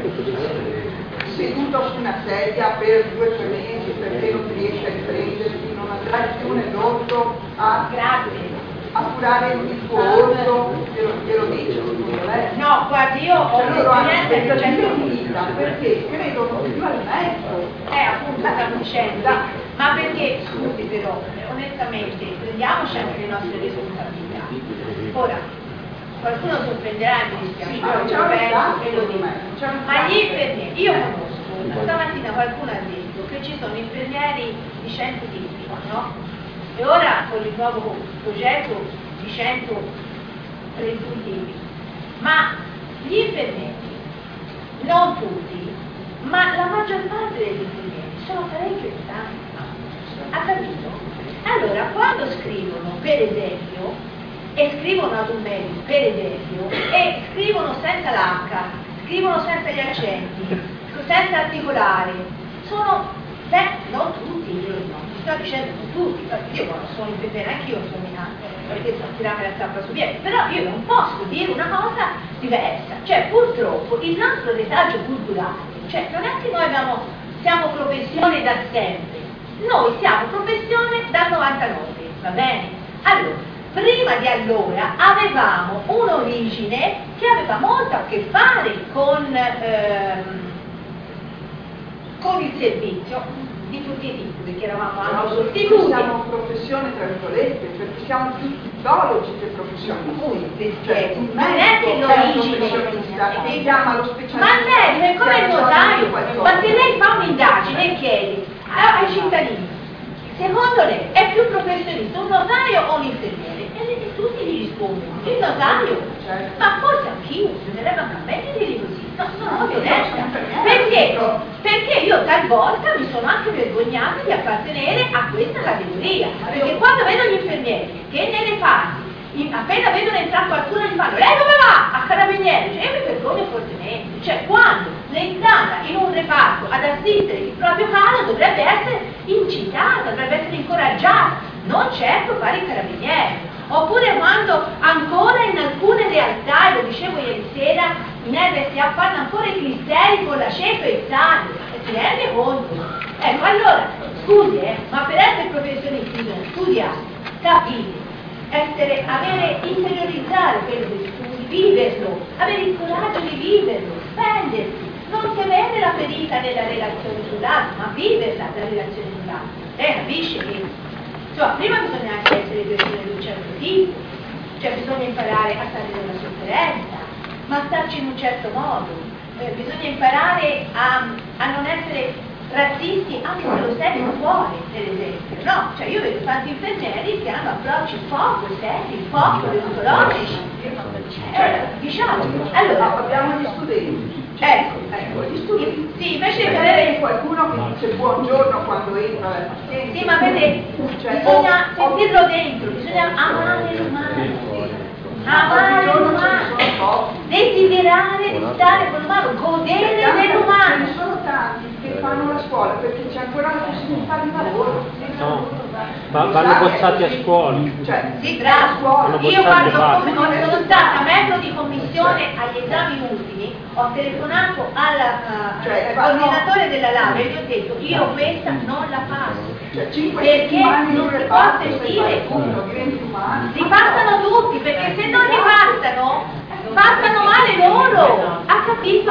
seduto su una sedia per due o tre mesi perché non riesce a riprendersi, non andrai più nell'orto a, a curare il tuo orto, glielo, glielo dice secondo lei? No, guardi, io ho loro hanno un'esperienza aspettative di vita perché credono più al medico. Eh, appunto, stanno dicendo, ma perché, scusi però, onestamente, prendiamoci anche le nostre responsabilità. Ora, qualcuno sorprenderà e mi dispiace, sì, io penso e lo dico. Ma gli infermieri, io conosco, stamattina qualcuno ha detto che ci sono infermieri di cento tipi, no? E ora con il nuovo progetto di centotrentuno tipi. Ma gli infermieri, non tutti, ma la maggior parte degli infermieri sono parecchio stanchi. Ha capito? Allora, quando scrivono, per esempio, e scrivono ad un medico, per esempio, e scrivono senza l'H, scrivono senza gli accenti, senza articolare, sono, beh, non tutti, io non sto dicendo non tutti, io sono infermiera, anch'io sono perché sono tirate la zappa su piedi, però io non posso dire una cosa diversa, cioè purtroppo il nostro retaggio culturale, cioè non è che noi abbiamo, siamo professione da sempre, noi siamo professione dal novantanove, va bene? Allora, prima di allora avevamo un'origine che aveva molto a che fare con, ehm, con il servizio di tutti i tipi, perché eravamo anche sostituti. Siamo professione tra virgolette, perché siamo più tuttologi che professionisti. Cioè, un non è che l'origine si chiama lo specialista. ma lei è come il notaio, ma se lei fa un'indagine e chiede ai cittadini, secondo lei è più professionista un notaio o un infermiere? E lei, tutti gli rispondono, il notaio, ma forse anch'io, bisognerebbe anche a me dire così. No, sono onesta. Perché? Perché io talvolta mi sono anche vergognata di appartenere a questa categoria. Perché quando vedo gli infermieri che nelle fasi, in- appena vedono entrare qualcuno gli fanno lei dove va? A carabinieri, cioè io mi vergogno fortemente. Cioè quando l'entrata in un reparto ad assistere il proprio caro dovrebbe essere incitata, dovrebbe essere incoraggiata, non certo fare i carabinieri. Oppure quando ancora in alcune realtà, e lo dicevo ieri sera, in R S A fanno ancora i cristeri con la cepe e il sale, e si rende conto? Ecco, allora, scusi, eh, ma per essere professionisti bisogna studiare, capire, essere, avere, interiorizzare quello che studi, viverlo, avere il coraggio di viverlo, spendersi, non temere la ferita nella relazione sull'altro, ma viverla la relazione sull'altro. Lei capisce che insomma, prima bisogna anche essere persone di un certo tipo, cioè bisogna imparare a stare nella sofferenza, ma a starci in un certo modo, eh, bisogna imparare a, a non essere razzisti anche se lo sei fuori, per esempio, no? Cioè io vedo tanti infermieri che hanno approcci poco seri, poco deontologici, eh, diciamo, allora abbiamo gli studenti. Ecco, ecco, gli studenti. Sì, invece di avere qualcuno che dice buongiorno quando entra la paziente. sì, ma vede, Cioè, bisogna o- sentirlo dentro, bisogna amare l'umano, amare l'umano, desiderare di stare con l'umano, godere Ce dell'umano. ne sono tanti che fanno la scuola perché c'è ancora la possibilità di lavoro. No, ma vanno bocciati a scuola. Cioè, Sì, bravo. Hanno Io bocciato quando le come- sono stata membro di commissione agli esami ultimi, ho telefonato al uh, Cioè, coordinatore della laurea e gli ho detto io questa non la passo. Cioè, cinque Perché settimane in non un si reparto, può se sentire. fai tutto, diventi umano. Li passano tutti, perché se non li passano, passano male loro. Ha capito?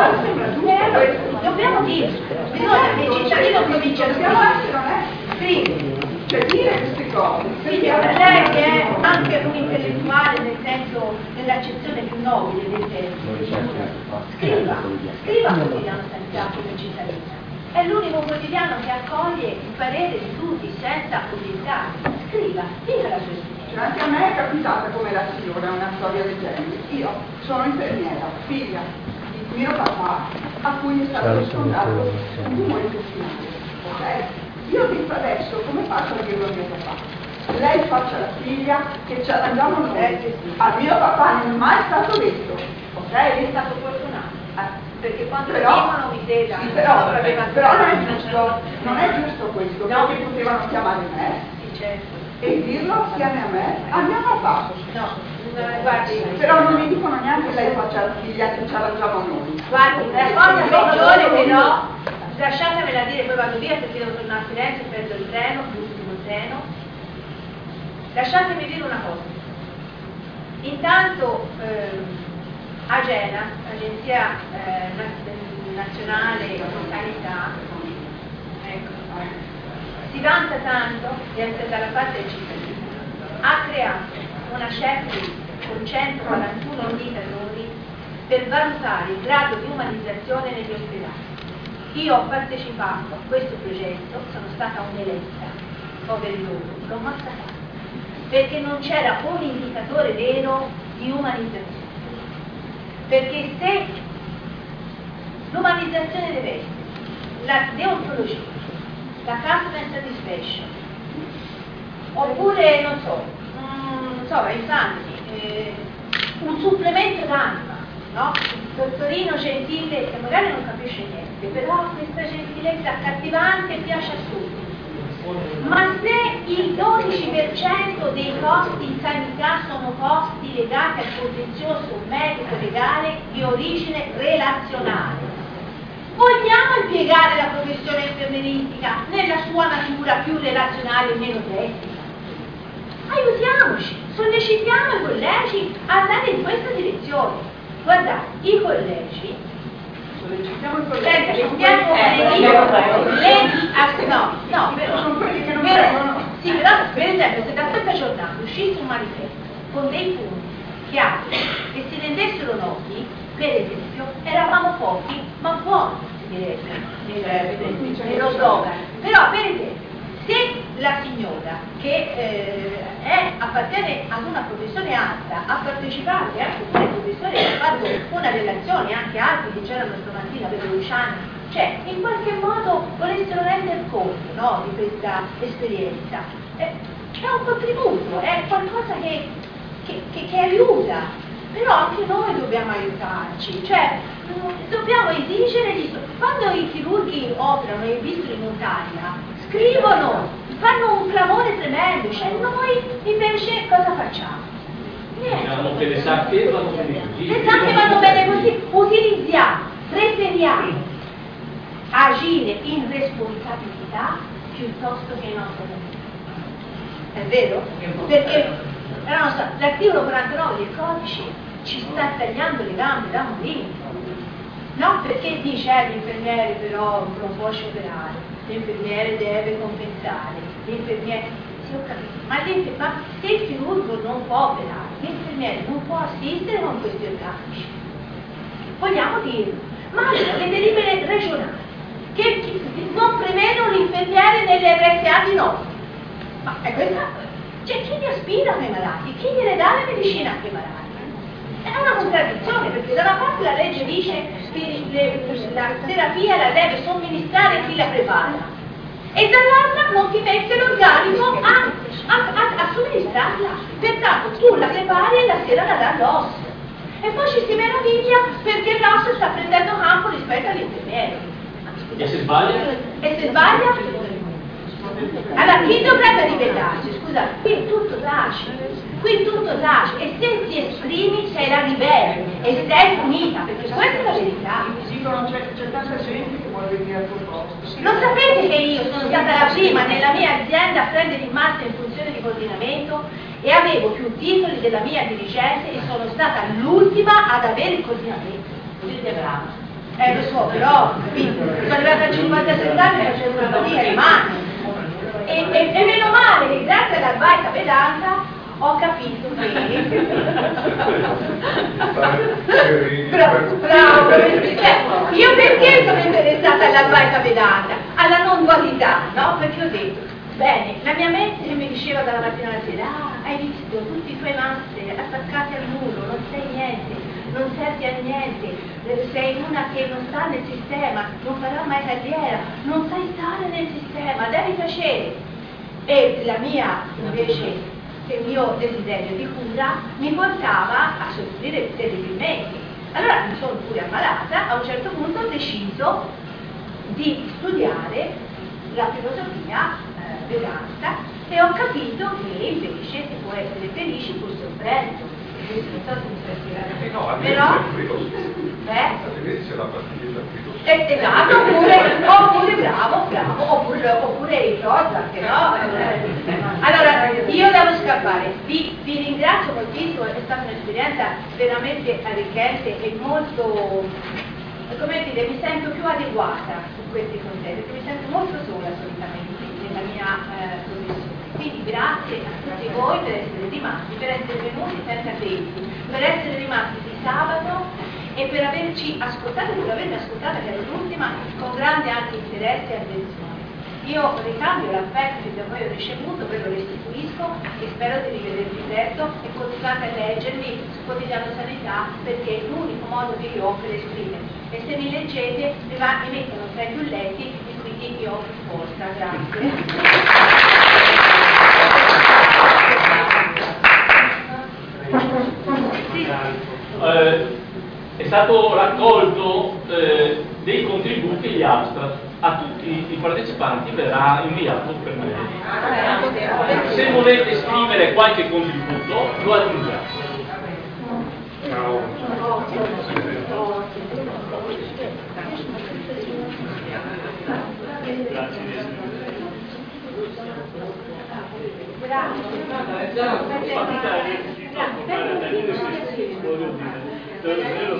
Eh, dobbiamo dire, bisogna che il cittadino cominci a Dobbiamo essere onesti. scrivere. Cioè, dire queste cose. Quindi per lei che è anche un intellettuale nel senso, nell'accezione più nobile del termine, scriva, scriva al quotidiano Sanità come cittadina. È l'unico quotidiano che accoglie il parere di tutti senza obiettare. Scriva, dica la sua esperienza. Cioè, anche a me è capitata come la signora una storia del genere. Io sono infermiera, figlia di mio papà, a cui è stato scontato un tumore intestinale. Ok? Io dico adesso come faccio a dirlo a mio papà? Lei faccia la figlia che ci arrangiamo noi. A mio papà non è mai stato detto. Ok? È stato fortunato. Perché quando Però- dicono mi tega, Sì, però, aveva però non è giusto, non è giusto questo, No. perché potevano chiamare me Sì, certo. e dirlo assieme a me, a mio papà. No, no, guardi, Però non mi dicono neanche lei faccia la figlia che ci arrangiamo noi. guardi, la cosa peggiore però, lasciatemela dire, poi vado via perché devo tornare a Firenze, perdo il treno, l'ultimo treno. Lasciatemi dire una cosa. Intanto ehm, Agena, Agenzia eh, Na- Nazionale di Sanità, ecco, si vanta tanto di essere dalla parte del cittadino. Ha creato una checklist con centoquarantuno indicatori per valutare il grado di umanizzazione negli ospedali. Io ho partecipato a questo progetto, sono stata un'eletta, poveri loro, l'ho massacrato, perché non c'era un indicatore vero di umanizzazione. Perché se l'umanizzazione deve essere la deontologia, la customer satisfaction, oppure, non so, mm, insomma, infatti, eh, un supplemento d'anima, no? Il dottorino gentile che magari non capisce niente, però ha questa gentilezza accattivante e piace a tutti. Ma se il dodici per cento dei costi in sanità sono costi legati al contenzioso medico-legale di origine relazionale, vogliamo impiegare la professione infermieristica nella sua natura più relazionale e meno tecnica? Aiutiamoci, sollecitiamo i collegi a andare in questa direzione. Guardate, i collegi Sollecitiamo i colleghi. Senta, le spiego le le ah, no, no, però, sono quelli che non però, vengono. sì, però per esempio se da questa giornata uscisse un manifesto con dei punti chiari che si rendessero noti, per esempio, eravamo pochi ma buoni, si direbbe, nello slogan. Però per esempio, se la signora che eh, è, appartiene ad una professione alta ha partecipato e anche quelle professioni ha fatto una relazione, anche altri che c'erano stamattina per Luciani, cioè in qualche modo volessero rendere conto, no, di questa esperienza, eh, è un contributo, è qualcosa che, che, che, che aiuta, però anche noi dobbiamo aiutarci, cioè dobbiamo esigere di... Quando i chirurghi operano in vitro in Italia scrivono, fanno un clamore tremendo, cioè noi invece cosa facciamo? Diciamo che le sacche vanno bene così. Le sacche vanno bene così, utilizziamo, preferiamo agire in responsabilità piuttosto che in autonomia. È vero? Perché l'articolo quarantanove del codice ci sta tagliando le gambe da morire. No, perché dice eh, l'infermiere però non può scioperare, l'infermiere deve compensare, l'infermiere, sì ho capito, ma, ma se il chirurgo non può operare, l'infermiere non può assistere con questi organici. Vogliamo dirlo, ma allora le delibere regionali che non prevedono l'infermiere nelle R S A di no. Ma è questa, cioè chi li aspira a quei malati? Chi gliele dà le medicine a quei malati? È una contraddizione, perché da una parte la legge dice che le, la terapia la deve somministrare chi la prepara e dall'altra non ti mette l'organico a, a, a, a somministrarla, pertanto tu la prepari e la sera la dà all'osso e poi ci si meraviglia perché l'osso sta prendendo campo rispetto all'infermiere. E se sbaglia? E se sbaglia? Allora chi dovrebbe ribellarsi? Scusa, qui tutto tace, qui tutto tace e se ti esprimi sei la ribelle e sei punita, perché questa è la verità. Dicono c'è, c'è tanta gente che vuole venire al tuo posto. Lo sapete che io sono stata la prima nella mia azienda a prendere in massa in funzione di coordinamento e avevo più titoli della mia dirigente e sono stata l'ultima ad avere il coordinamento. Dite brava. Eh lo so, però, capito? Sono arrivata a cinquantasette anni e facevo una fatica di mano. E, e, e meno male che grazie all'Advaita Vedanta ho capito che bravo, bravo, cioè, io perché sono interessata all'Advaita Vedanta? Alla non dualità, no? Perché ho detto, bene, la mia mente mi diceva dalla mattina alla sera, ah, hai visto tutti i tuoi master attaccati al muro, non sei niente, non servi a niente, sei una che non sta nel sistema, non farà mai carriera, non sai stare nel sistema, devi piacere. E la mia, invece, il mio desiderio di cura mi portava a soffrire terribilmente. Allora mi sono pure ammalata, a un certo punto ho deciso di studiare la filosofia eh, vedanta e ho capito che invece si può essere felici pur soffrendo. Non so se mi sta spiegando. Eh no, a però eh? eh? c'è la partita qui. Eh, esatto, oppure, oppure bravo, bravo, oppure, oppure i Prozac, no? Allora, io devo scappare, vi, vi ringrazio moltissimo, è stata un'esperienza veramente arricchente e molto, come dire, mi sento più adeguata su questi contesti, perché mi sento molto sola solitamente nella mia eh, professione. Quindi grazie a tutti voi per essere rimasti, per essere venuti senza tempi, per essere rimasti di sabato e per averci ascoltato, per avermi ascoltata che ero l'ultima, con grande anche interesse e attenzione. Io ricambio l'affetto che da voi ho ricevuto, ve lo restituisco e spero di rivedervi presto e continuate a leggermi su Quotidiano Sanità perché è l'unico modo che io ho per esprimermi. E se mi leggete mi, va, mi mettono tra i più letti e quindi io ho risposta. Grazie. Eh, è stato raccolto eh, dei contributi agli abstract a tutti i partecipanti verrà inviato per mail. Se volete scrivere qualche contributo lo aggiungiamo. Grazie.